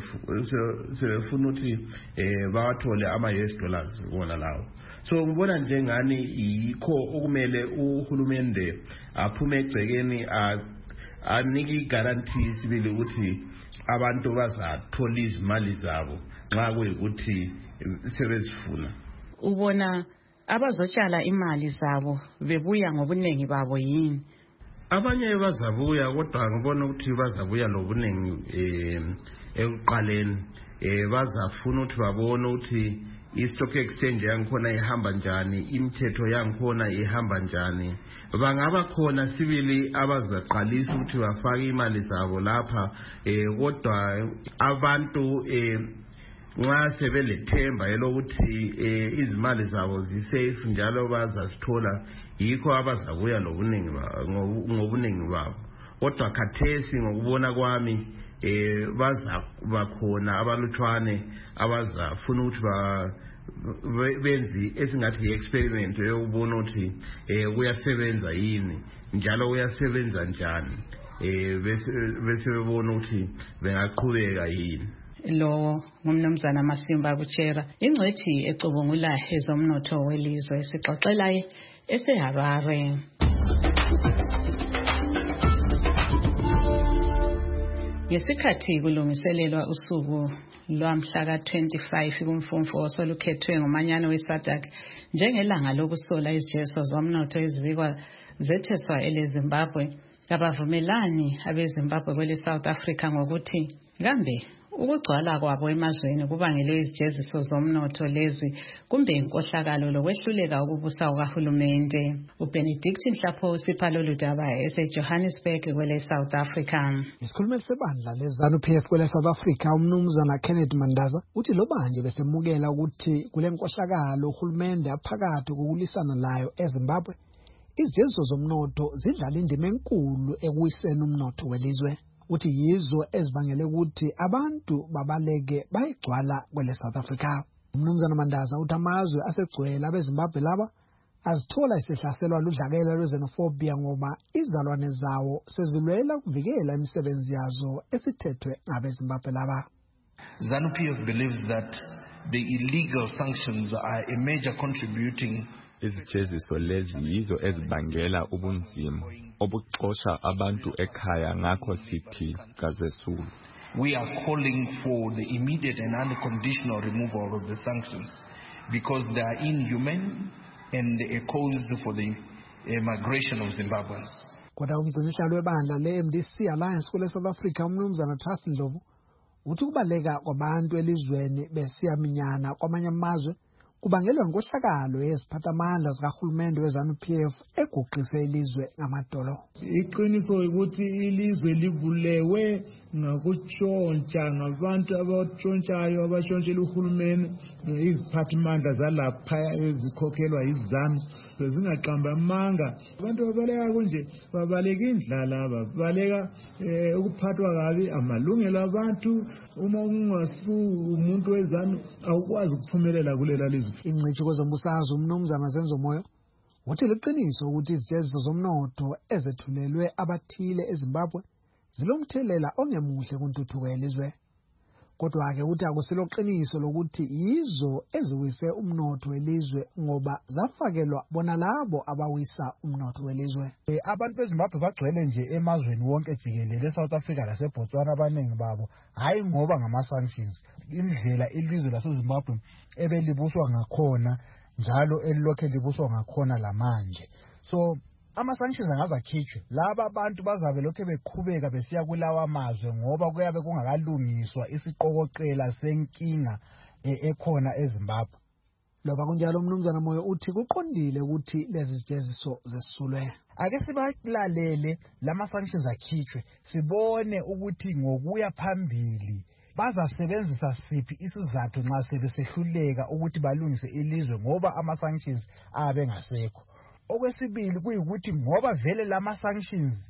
sebefuna ukuthi eh bawathole ama-U S dollars wona lawo. So ngibona njengani yikho okumele uhulumende aphume egcekeni aniki guarantee sibili ukuthi abantu bazathola izimali zabo nxa kuyikuthi sebezifuna. Ubona abazotshala imali zabo bebuya ngobunengi babo yini? Abanye bazabuya kodwa ngibona ukuthi bazabuya lobunengi eh ekuqaleni eh bazafuna ukuthi babone ukuthi i-stock exchange yangikhona ihamba njani, imithetho yangikhona ihamba njani. Bangaba khona sibili abazaqalisa ukuthi bafake imali zabo lapha eh kodwa abantu eh nxa sebelethemba elokuthi eh izimali zabo zisafe njalo bazasithola yikho abazabuya lobunengi ngobunengi babo. Kodwa khathesi ngokubona kwami eh baza bakhona abalutshwane abazafuna ukuthi ba benzi esingathi experiment yokubona ukuthi eh kuyasebenza yini njalo kuyasebenza njani eh bese bebona ukuthi bengaqhubeka yini. Lo ngumnumzana Masimba Kuchera ingcethi ecubungula ezomnotho welizwe esixoxelayo eseHarare. Ngesikhathi kulungiselelwa usuku lwamhla ka twenty-five kumfumfu osolukhethwe ngomanyano weSADC njengelanga lokusola izijezo zomnotho ezibikwa zetheswa eleZimbabwe, abavumelani abeZimbabwe kwele South Africa ngokuthi kambe ukugcwala kwabo emazweni kubangele izijeziso zomnotho lezi kumbe inkohlakalo lokwehluleka ukubusa ukahulumende. uBenedict Mhlapho usipha lolu daba eseJohannesburg kwele South Africa. Isikhulumeli sebandla leZANU P F kwele South Africa umnumzana Kenneth Mandaza uthi lo banje besemukela ukuthi kule nkohlakalo uhulumende aphakathi kokulisana layo eZimbabwe izijeziso zomnotho zidlala indima enkulu ekuwiseni umnotho welizwe. Uthi yizo ezibangele ukuthi abantu babaleke bayigcwala kwele South Africa. Umnumzana Mandaza uthi amazwe asegcwele abeZimbabwe laba azithola isehlaselwa ludlakela lwezenophobia ngoba izalwane zawo sezilwela ukuvikela imisebenzi yazo esithethwe ngabeZimbabwe laba. ZANU P F believes that the illegal sanctions are a major contributing izijeziso lezi yizo ezibangela ubunzima obuxosha abantu ekhaya ngakho sithi kazesulu. We are calling for the immediate and unconditional removal of the sanctions because they are inhumane and a cause for the uh, migration of Zimbabweans. Kodwa umgcinisihlalo webandla le-M D C Alliance kule South Africa umnumzana Trust Ndlovu uthi ukubaleka kwabantu elizweni besiyaminyana kwamanye amazwe kubangelwa inkohlakalo yeziphathamandla zikahulumende weZANU P F eguqise ilizwe ngamadolo. Iqiniso ukuthi ilizwe libulewe ngokutshontsha ngabantu abatshontshayo abashontshela uhulumende iziphathamandla zalapha ezikhokhelwa izizanu zingaqamba amanga. Abantu babaleka kunje babaleka indlala babaleka ukuphathwa kabi amalungelo abantu. Uma ungasu umuntu weZANU awukwazi ukuphumelela kulela lizwe. Ingcithi kwezombusazwe umnumzana Zenzo Moyo uthi liqiniso ukuthi izijeziso zomnotho ezethulelwe abathile eZimbabwe zilomthelela ongemuhle kuntuthuko yelizwe. Kodwa-ke uthi akusilo qiniso lokuthi yizo eziwise umnotho welizwe ngoba zafakelwa bona labo abawisa umnotho welizwe. E, abantu beZimbabwe bagcwele nje emazweni wonke jikelele eSouth Africa laseBotswana abaningi babo hayi ngoba ngama-sanctions. Indlela ilizwe laseZimbabwe ebelibuswa ngakhona njalo elilokhe libuswa ngakhona lamanje. So ama-sanctions angaze akhitshwe laba abantu bazabe lokhu beqhubeka besiya kulawa amazwe ngoba kuyabe kungakalungiswa isiqokoqela senkinga ekhona eZimbabwe. Loba kunjalo umnumzana Moyo uthi kuqondile ukuthi lezi zijeziso zesulwe. Ake sibalalele lama-sanctions akhitshwe sibone ukuthi ngokuya phambili bazasebenzisa siphi isizathu nxa sebesehluleka ukuthi balungise ilizwe ngoba ama-sanctions abe ngasekho. Okwesibili kuyikuthi ngoba vele lama-sanctions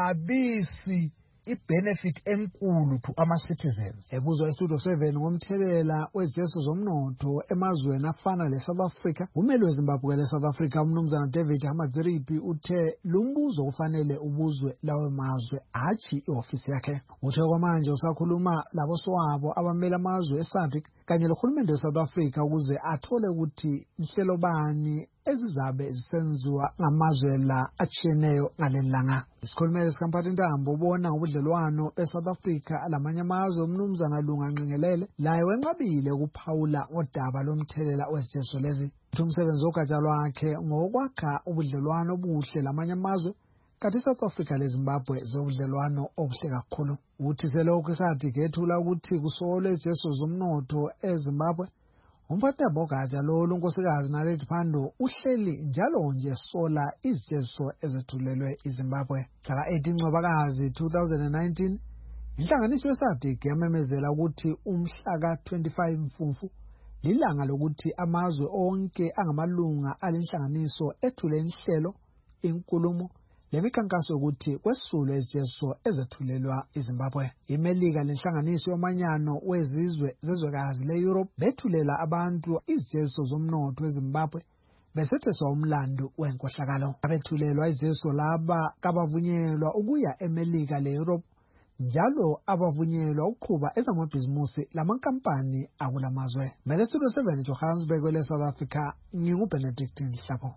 abisi i-benefit enkulu to ama-citizens. Ebuzwa estudio seven ngomthelela wezeso zomnotho emazweni afana le-South Africa, umeli weZimbabwe le-South Africa umnumzana David Hamadziripi uthe lumbuzo kufanele ubuzwe lawo mazwe hatshi ihofisi yakhe. Uthe kwamanje usakhuluma labo swabo abameli amazwe eSADC kanye lohulumende we-South Africa ukuze athole ukuthi inhlelo bani ezizabe zisenziwa ngamazwe la atshiyeneyo ngalelanga. Isikhulumeli sikamphathi Ntambo ubona ubudlelwano eSouth Africa lamanye amazwe umnumzana Lunga Nqengelele laye wenqabile ukuphawula odaba lomthelela wezijeziso lezi. Uthi umsebenzi wogatsha lwakhe ngokwakha ubudlelwano obuhle lamanye amazwe kanti South Africa leZimbabwe zobudlelwano obuhle kakhulu. Uthi selokhu iSADC ethula ukuthi kusolwe izijeziso zomnotho eZimbabwe, umphathi bogatsha lo unkosikazi Naledi Pandor uhleli njalo nje sola izijeziso ezethulelwe iZimbabwe. Mhla eighteen Ncwabakazi two thousand nineteen inhlanganiso yeSADC yamemezela ukuthi umhla ka twenty-five Mfumfu lilanga lokuthi amazwe onke angamalunga alenhlanganiso ethule inhlelo inkulumo lemikhankaso yokuthi kwesulwe izijeziso ezethulelwa iZimbabwe. IMelika lenhlanganiso yomanyano wezizwe zezwekazi le-Europe bethulela abantu izijeziso zomnotho eZimbabwe besetheswa umlando wenkohlakalo. Abethulelwa izijeziso laba kabavunyelwa ukuya eMelika le-Europe njalo abavunyelwa ukuqhuba ezamabhizimusi lamankampani akulamazwe. Mele Studio seven Johannesburg le South Africa, nginguBenedict Nhlapho.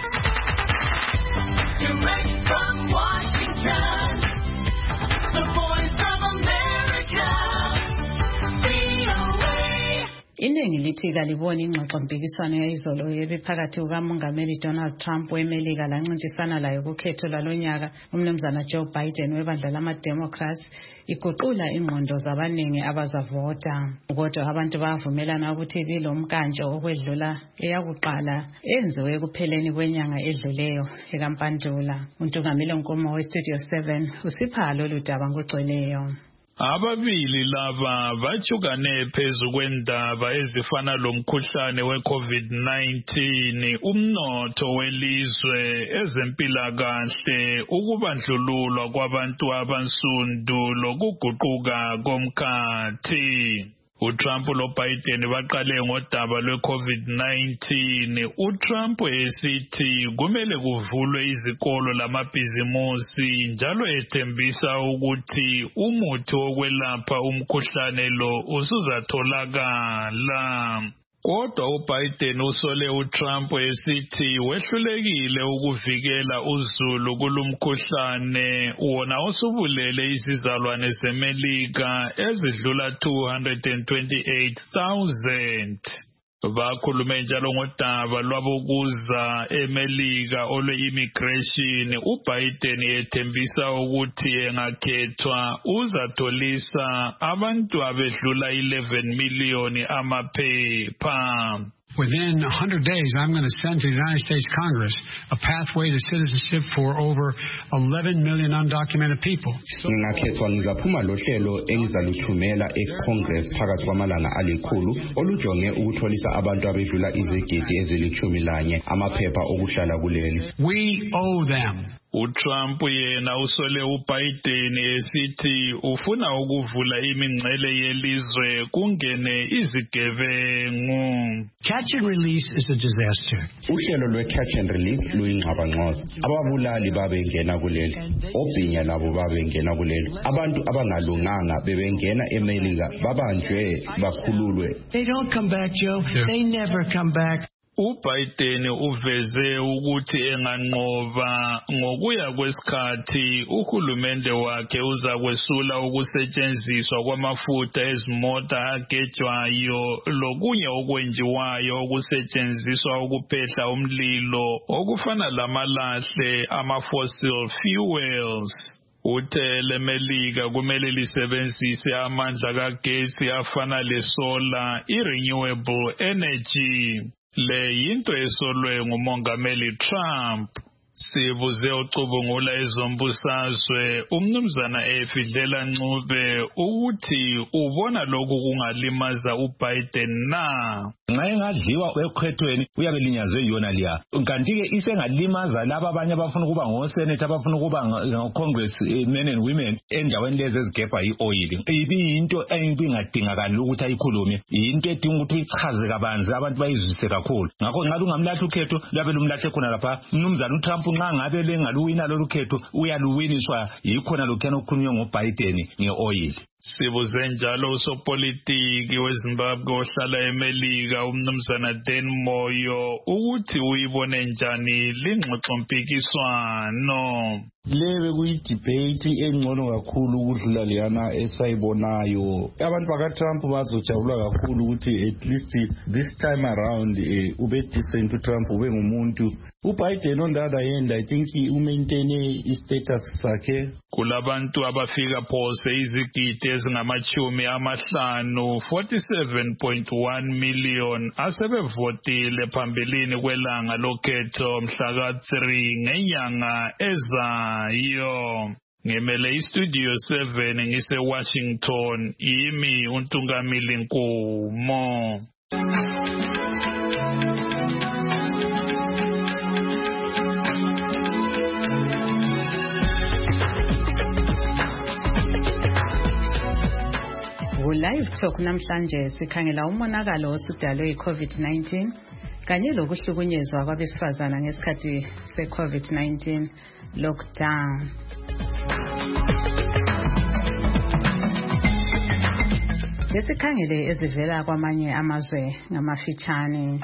Direct from Washington, the voice of America, V O A. Iningi lithi kalibona ingxoxo mpikiswano yayizolo ebiphakathi kukamongameli Donald Trump weMelika lancintisana layo kukhetho lwalonyaka umnumzana Joe Biden webandla lama-Democrats iguqula ingqondo zabaningi abazavota. Kodwa abantu bavumelana ukuthi kilomkantsho okwedlula eyakuqala enziwe ekupheleni kwenyanga edluleyo ekaMpandula. Untungamile Nkomo weStudio seven usipha lolu daba ngogcweleyo. Ababili laba bachukane phezu kwendaba ezifana lomkhuhlane we-COVID nineteen, umnotho welizwe, ezempilakahle, ukubandlululwa kwabantu abansundu lokuguquka komkhathi. uTrump loBiden baqale ngodaba lwe-COVID nineteen. uTrump esithi kumele kuvulwe izikolo lamabhizimusi njalo ethembisa ukuthi umuthi wokwelapha umkhuhlane lo usuzatholakala. Kodwa uBiden usole uTrump esithi wehlulekile ukuvikela uzulu kulumkhuhlane wona osubulele izizalwane zeMelika ezidlula two hundred twenty-eight thousand. Bakhulume njalo ngodaba lwabokuza eMelika olwe-immigration. uBiden ethembisa ukuthi engakhethwa uzatholisa abantu abedlula eleven million amaphepha. Within one hundred days, I'm going to send to the United States Congress a pathway to citizenship for over eleven million undocumented people. Ngingakhethwa ngizaphuma lohlelo engizaluthumela eCongress phakathi kwamalanga alikhulu olujonge ukutholisa abantu abedlula izigidi ezilithumi lanye amaphepha okuhlala kuleli. We owe them. uTrump yena usole uBiden esithi ufuna ukuvula imingcele yelizwe kungene izigebengu. Catch and release is a disaster. Uhlelo lwe-catch and release luyingxabangxoza. Ababulali babengena kuleli, obhinya labo babengena kuleli. Abantu abangalunganga bebengena eMelika babanjwe bakhululwe. They don't come back, Joe. Yeah. They never come back. uBiden uveze ukuthi enganqoba ngokuya kwesikhathi uhulumende wakhe uza kwesula ukusetshenziswa kwamafutha ezimota agejwayo lokunye okwenziwayo okusetshenziswa ukuphehla umlilo okufana lamalahle ama-fossil fuels. Uthe lemelika kumele lisebenzise amandla kagesi afana lesola, i-renewable energy. Le yinto esolwe ngumongameli Trump. Sibuze ucubungula ezombusazwe umnumzana efidlela Ncube ukuthi ubona lokhu kungalimaza uBiden na. Nxa engadliwa ekhethweni uyabe linyazwe yona liya. Kanti ke isengalimaza laba abanye abafuna ukuba ngosenate abafuna ukuba ngocongress men and women endaweni lezi ezigebha ioil. Ibiyinto engadingakali ukuthi ayikhulume. Into edinga ukuthi ichaze kabanzi abantu bayizwise kakhulu. Ngakho nxa ungamlahle ukhetho labe lumlahle khona lapha umnumzana uTrump nxa ngabe lengaluwina lolu khetho uyaluwiniswa yikhona lokhana okukhulunywa ngoBiden ngeoil. Sibuze njalo usopolitiki weZimbabwe ohlala eMelika umnumzana Dan Moyo ukuthi uyibone njani lingxoxompikiswano. Lebe kuyidebate engcono kakhulu ukudlula leyana esayibonayo. Abantu bakaTrump bazojabula kakhulu ukuthi at least this time around uh, ube decent uTrump ube ngumuntu. uBiden on the other hand I think umaintain istatus sakhe. Kulabantu abafika phose izigidi ezingamachumi amahlanu forty-seven point one million asebevotile phambilini kwelanga lokhetho mhla ka three ngenyanga ezayo. Ngemele istudio seven ngise Washington yimi uNtungamili Nkomo. Live Talk namhlanje sikhangela umonakalo osudalwe iCovid nineteen kanye lokuhlukunyezwa kwabesifazana ngesikhathi seCovid nineteen lockdown. Lesikhangele ezivela kwamanye amazwe ngamafitshane.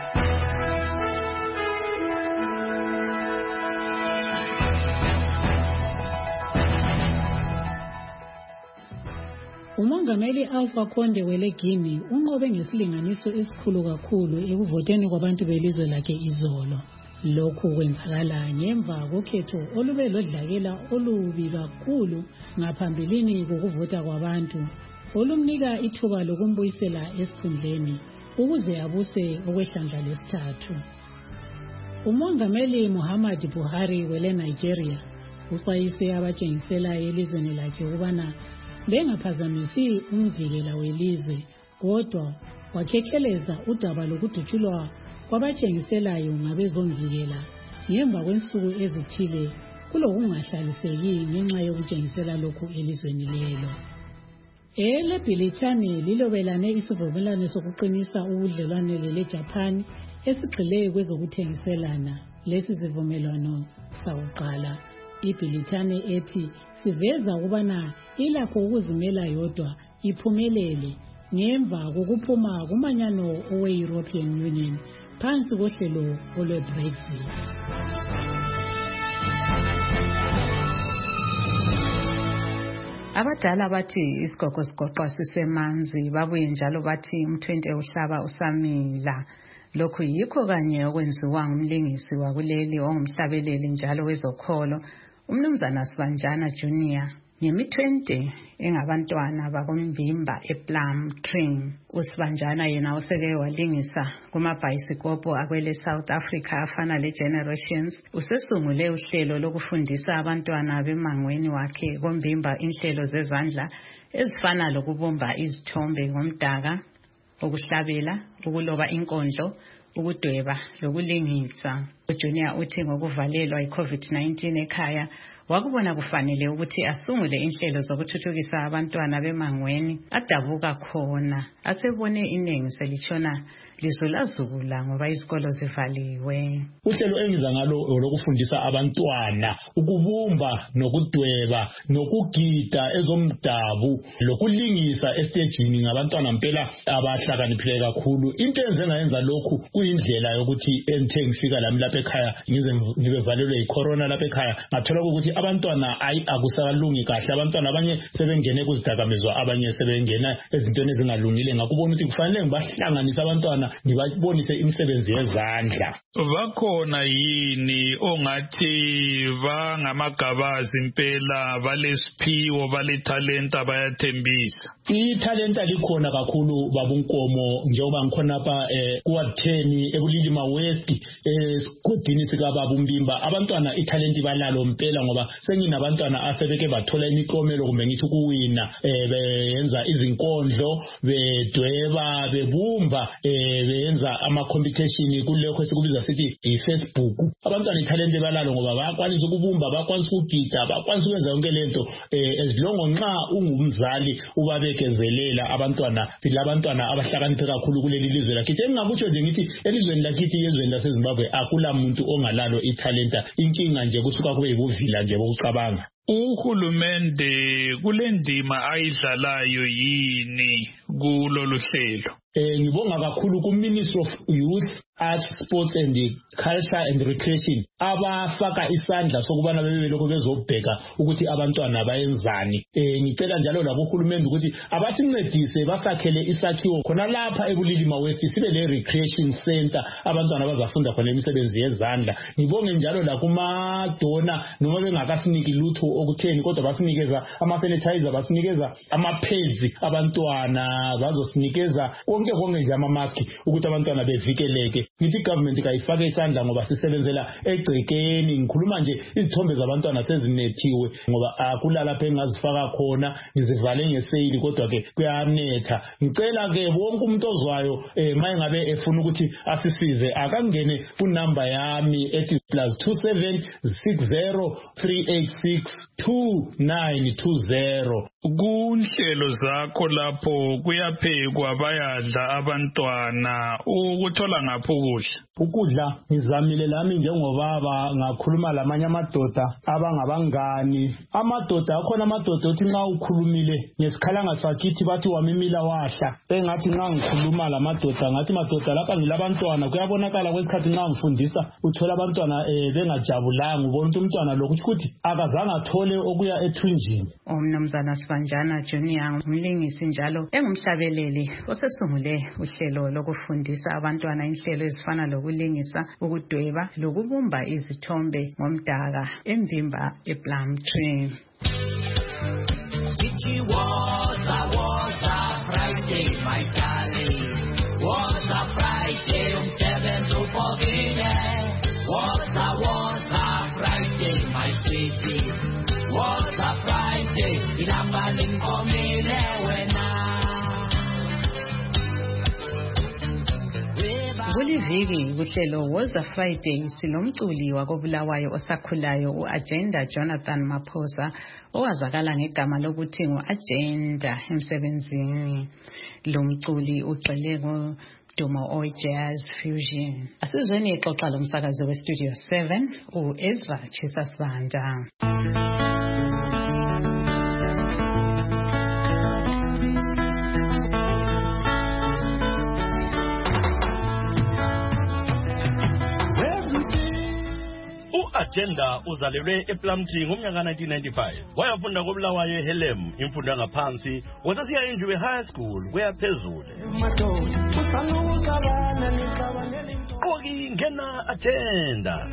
Umongameli Alpha Conde weLegini unqobe ngesilinganiso esikhulu kakhulu ekuvoteni kwabantu belizwe lakhe izolo. Lokhu kwenzakala ngemva kokhetho olube lodlakela olubi kakhulu ngaphambilini kokuvota kwabantu olumnika ithuba lokumbuyisela esikhundleni ukuze abuse okwehlandla lesithathu. Umongameli Muhammad Buhari wele Nigeria uxwayise abatshengisela elizweni lakhe ukubana bengaphazamisi umvikela welizwe kodwa wakhekheleza udaba lokudutshulwa kwabatshengiselayo ngabezomvikela ngemva kwensuku ezithile kulokungahlaliseki ngenxa yokutshengisela lokhu elizweni lelo. Ele Bhilithani lilobelane isivumelwano sokuqinisa ubudlelwane leJapan esigxile kwezokuthengiselana. Lesi sivumelwano sakuqala iBhilithani ethi siveza ukubana ilakho ukuzimela yodwa iphumelele ngemva kokuphuma kumanyano owe-European Union phansi kohlelo olwe-Brexit. Abadala bathi isigogo sigoqwa sisemanzi babuye njalo bathi umthwente uhlaba usamila. Lokhu yikho kanye okwenziwa ngumlingisi wakuleli ongumhlabeleli njalo wezokholo umnumzana Sibanjana Junior ngemithwente engabantwana bakoMvimba ePlumtree. uSibanjana yena useke walingisa kumabhayisikobho akwele South Africa afana leGenerations. Usesungule uhlelo lokufundisa abantwana bemangweni wakhe koMvimba inhlelo zezandla ezifana lokubumba izithombe ngomdaka, ukuhlabela, ukuloba inkondlo, ukudweba lokulingisa. uJunior uthi ngokuvalelwa iCovid nineteen ekhaya wakubona kufanele ukuthi asungule inhlelo zokuthuthukisa abantwana bemangweni adabuka khona asebone iningi selitshona lizulazula ngoba izikolo zivaliwe. Uhlelo engiza ngalo lokufundisa abantwana ukubumba nokudweba nokugida ezomdabu lokulingisa estagini ngabantwana mpela abahlakaniphileyo kakhulu. Into enzengayenza lokhu kuyindlela yokuthi enthe ngifika lami lapha ekhaya ngize ngibevalelwe yicorona lapha ekhaya ngathola ukuthi abantwana ayi akusakalungi kahle, abantwana abanye sebengene kuzidakamizwa, abanye sebengena ezintweni ezingalungile. Ngakubona ukuthi kufanele ngibahlanganise abantwana ngibabonise imisebenzi yezandla. Bakhona yini ongathi bangamagabazi impela balesiphiwo baletalenta bayathembisa? Italenta likhona kakhulu babunkomo njengoba ngikhona lapha eh kuwatheni ebulilima west esigodini sika babumbimba. Abantwana italenti balalo mpela ngoba senginabantwana asebeke bathola imiklomelo kumbe ngithi kuwina eh beyenza izinkondlo bedweba bebumba eh beyenza ama competition kulekho esikubiza sithi iFacebook. Abantwana italenti balalo ngoba bayakwanisa ukubumba, bayakwanisa ukugida, bayakwanisa ukwenza yonke lento eh esilongo nxa ungumzali ubabekezelela abantwana labantwana abahlakaniphe kakhulu kuleli lizwe lakithi. Engingakutsho nje ngithi elizweni lakithi ezweni laseZimbabwe akula muntu ongalalo italenta. Inkinga nje kusuka kube yibuvila nje bokucabanga. Uhulumende kulendima ayidlalayo yini kulolu hlelo? Eh ngibonga kakhulu ku Ministry of Youth, Arts, Sports and Culture and Recreation abafaka isandla sokubana bebe lokho bezobheka ukuthi abantwana bayenzani. Eh ngicela njalo labo uhulumende ukuthi abasincedise basakhele isakhiwo khona lapha ebulilima west sibe le recreation center abantwana bazafunda khona imisebenzi yezandla. Ngibonge njalo la kuma dona noma bengakasiniki lutho okutheni kodwa basinikeza ama sanitizer, basinikeza ama pads abantwana, bazosinikeza konke konke nje ama mask ukuthi abantwana bevikeleke. Ngithi government kayifake isandla ngoba sisebenzela egcekeni. Ngikhuluma nje izithombe zabantwana sezinethiwe ngoba akulala phe ngazifaka khona ngizivale ngeseyili kodwa ke kuyanetha. Ngicela ke wonke umuntu ozwayo eh mayengabe efuna ukuthi asisize akangene ku number yami ethi plus two seven six zero three eight six two nine two zero. Kunhlelo zakho lapho kuyaphekwa bayadla abantwana ukuthola ngapho ukudla. Ukudla ngizamile lami njengobaba ngakhuluma lamanye amadoda abangabangani. Amadoda akhona amadoda othi nxa ukhulumile ngesikhalanga sakithi bathi wamimila wahla. Engathi nxa ngikhuluma lamadoda ngathi madoda lapha ngilabantwana kuyabonakala kwesikhathi nxa ngifundisa uthola abantwana eh bengajabulanga ubona ukuthi umntwana lokhu ukuthi akazange athole okuya ethunjini. Umnumzana Sibanjana Junior umlingisi njalo engumhlabeleli osesungule uhlelo lokufundisa abantwana inhlelo ezifana lokulingisa, ukudweba lokubumba izithombe ngomdaka emvimba ePlumtree. Friday, my darling. Was a Friday, um seven to fourteen. Was a was a Friday, my sweetie. Was a Friday, in a morning for me when Kuliviki kuhlelo was a Friday silomculi wakobulawayo osakhulayo uAgenda Jonathan Maphosa owazakala ngegama lokuthi nguAgenda emsebenzini. Lo mculi ugxile ngo Dumo Oi Jazz Fusion. Asizweni ixoxa lomsakazi we Studio seven uEzra Chisasibanda. Agenda uzalelwe ePlumtree ngomnyaka nineteen ninety-five. Wayafunda kobulawayo eHelem imfundo yangaphansi, wasesiya enjuwe high school kweyaphezulu. Oki ngena Agenda.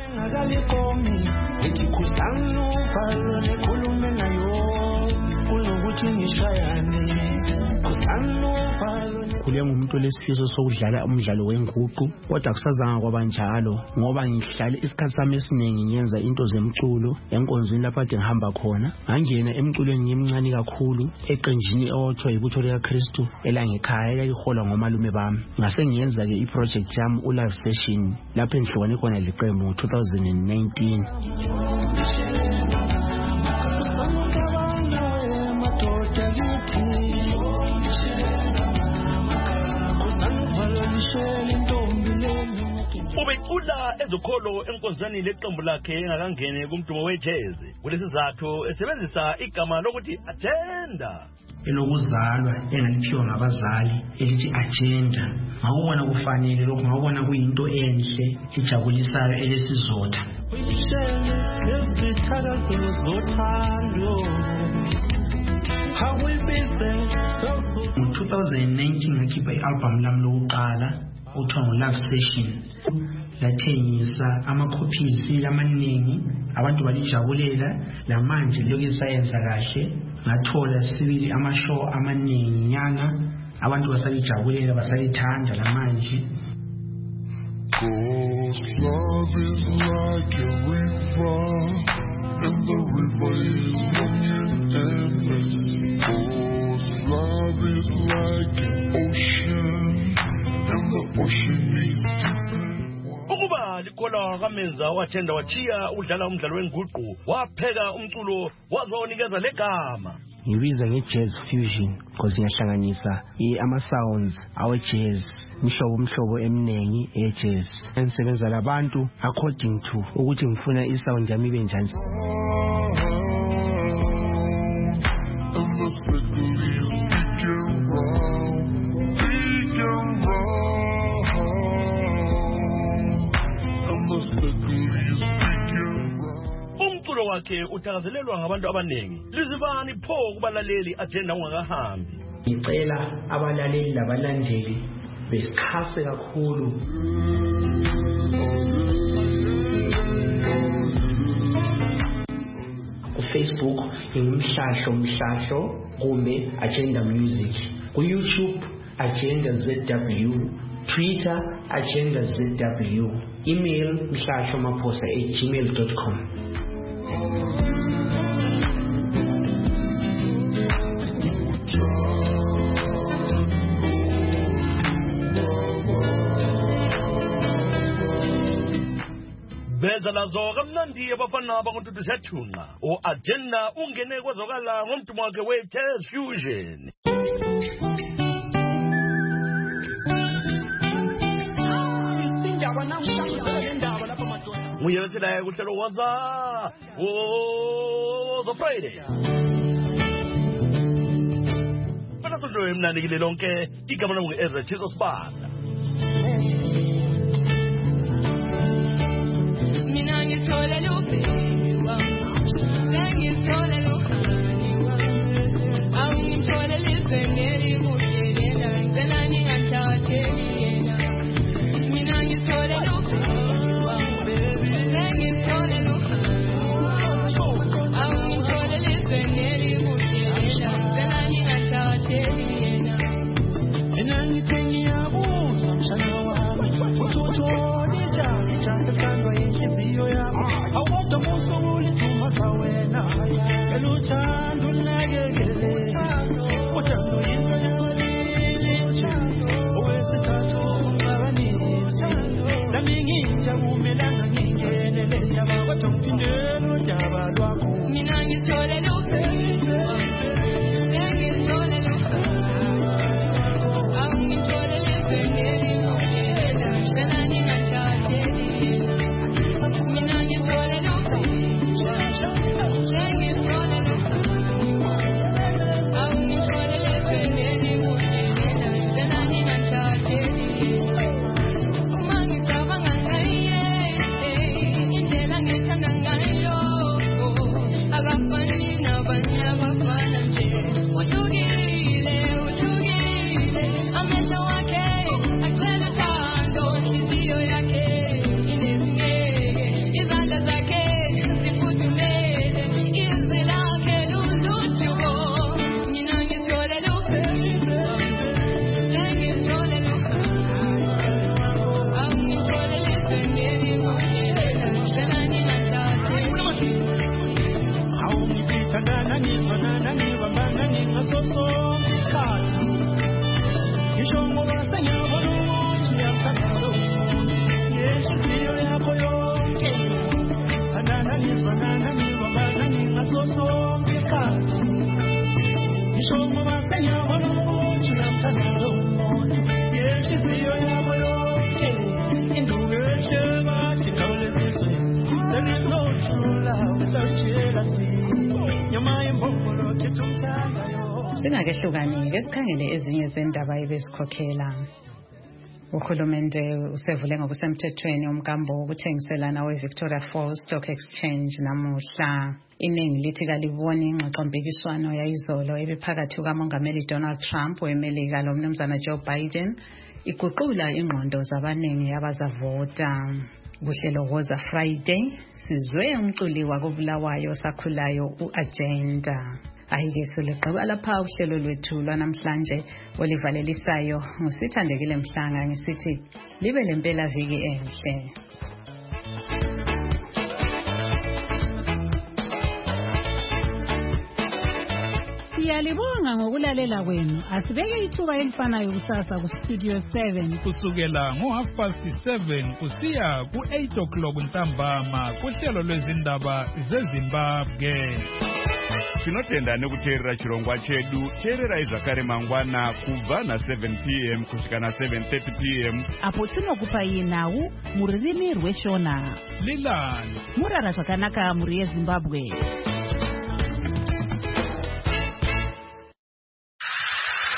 Khule ngumuntu olesifiso sokudlala umdlalo wenguqu kodwa kusazanga kwabanjalo ngoba ngihlale isikhathi sami esiningi ngenza into zemculo enkonzweni lapha ade ngihamba khona. Ngangena emculweni ngimncane kakhulu eqenjini ewothiwa ibutho likaKristu elangekhaya eliholwa ngomalume bami. Ngase ngiyenza ke iproject yami ulive session lapho engihlukane khona liqembu ngo two thousand nineteen. ubecula ezokholo enkonzweni leqembu lakhe engakangene kumdumo wejazz kulesizathu esebenzisa igama lokuthi agenda elokuzalwa engaliphiwa ngabazali elithi agenda ngakubona kufanele lokho ngakubona kuyinto enhle ejabulisayo elesizotha mu two thousand nineteen ngakhipha i-album lami lokuqala okuthiwa ngu-Love Session lathengisa amakhopisi amaningi abantu balijabulela lamanje lokhu sayenza kahle ngathola sibili amashow amaningi nyana abantu basalijabulela basalithanda lamanje. Cause love is like a river and the river is long and endless. Cause love is like an ocean and the ocean is deep. Ukuba likhola kamenza wathenda wachiya udlala umdlalo wenguqu wapheka umculo wazonikeza legama ngibiza nge-jazz fusion because ngiyahlanganisa ama-sounds awe-jazz mhlobo umhlobo eminingi e-jazz engisebenza labantu according to ukuthi ngifuna i-sound yami ibe njani. Umculo wakhe uthakazelelwa ngabantu abaningi. Lizibani pho kubalaleli agenda ungakahambi. Ngicela abalaleli labalandeli besixhase kakhulu. Ku Facebook ingumhlahlo mhlahlo kumbe Agenda Music. Ku YouTube Agenda Z W. Twitter Agenda Z W. Email mhlahlo maphosa at gmail dot com. Beza lazo kamnandi abafana abangontuthu sethunqa o Agenda ungene kwezokala ngomdumo wakhe we-Jazz Fusion. Nguye silaye kuhlelo waza o the Friday. Bana sonto emnandikile lonke igama langu Ezra Chizo Sibanda. Mina ngithola luphiwa ngithola lukhaniwa awungithola lizeneli kujelela ngicela ningathatheli yena mina ngithola luphiwa ngithola lukhaniwa awungithola lizeneli kujelela ngicela ningathatheli yena mina ngithengiyabuza mshana wami uthothola ijani ijani sandwa inhliziyo yami awude musuli thuma sawena eluthando unakekele uthando yinto yabalili owesithathu ungabanini nami nginja kumelanga ngingene le ndaba kodwa ngiphindela udaba lwakho mina ngithole luphiwa ngithole luphiwa awungithole lizeneli kujelela ngicela ningathatheli mina ngithole luphiwa ngithole luphiwa awungithole lizeneli kujelela ngicela ningathatheli uma ngicabanga ngaye indlela ngithanda ngayo akafani nabanye abafana nje uhlukile uhlukile amehlo wakhe agcwele uthando inhliziyo yakhe inezingeke izandla zakhe zifuthumele izwi lakhe luluthuko mina ngithole luphiwa ngithole luphiwa awungithole lizeneli kujelela ngicela ningathatheli awungithithandana nizwanana nibambana ningasosonke isikhathi ngisho ngoba sengiyabona ukuthi uyamthanda lo muntu ngenhliziyo yakho yonke thandana nizwanana nibambana ningasosonke There is no true love without jealousy. Singakehlukanike sikhangele ezinye zendaba ebesikhokhela. Uhulumende usevule ngokusemthethweni umkambo wokuthengiselana we-Victoria Falls Stock Exchange namuhla. Iningi lithi kaliboni ingxoxompikiswano yayizolo ebiphakathi kukamongameli Donald Trump weMelika lo mnumzana Joe Biden iguqula ingqondo zabaningi abazavota. Kuhlelo Woza Friday sizwe umculi wakobulawayo sakhulayo uAgenda. Ayike sileqaba lapha uhlelo lwethu lwanamhlanje olivalelisayo ngusithandekile Mhlanga ngisithi libe lempela viki enhle. Siyalibonga ngokulalela kwenu. Asibeke ithuba elifanayo kusasa ku Studio seven kusukela ngo half past seven kusiya ku eight o'clock ntambama kuhlelo lwezindaba zeZimbabwe. Tinotenda nekuteerera chirongwa chedu. Teererai zvakare mangwana kubva na seven p m kusvika na seven thirty p m apo tinokupai nhau muririmi rweshona. Lilani murara zvakanaka muri yeZimbabwe.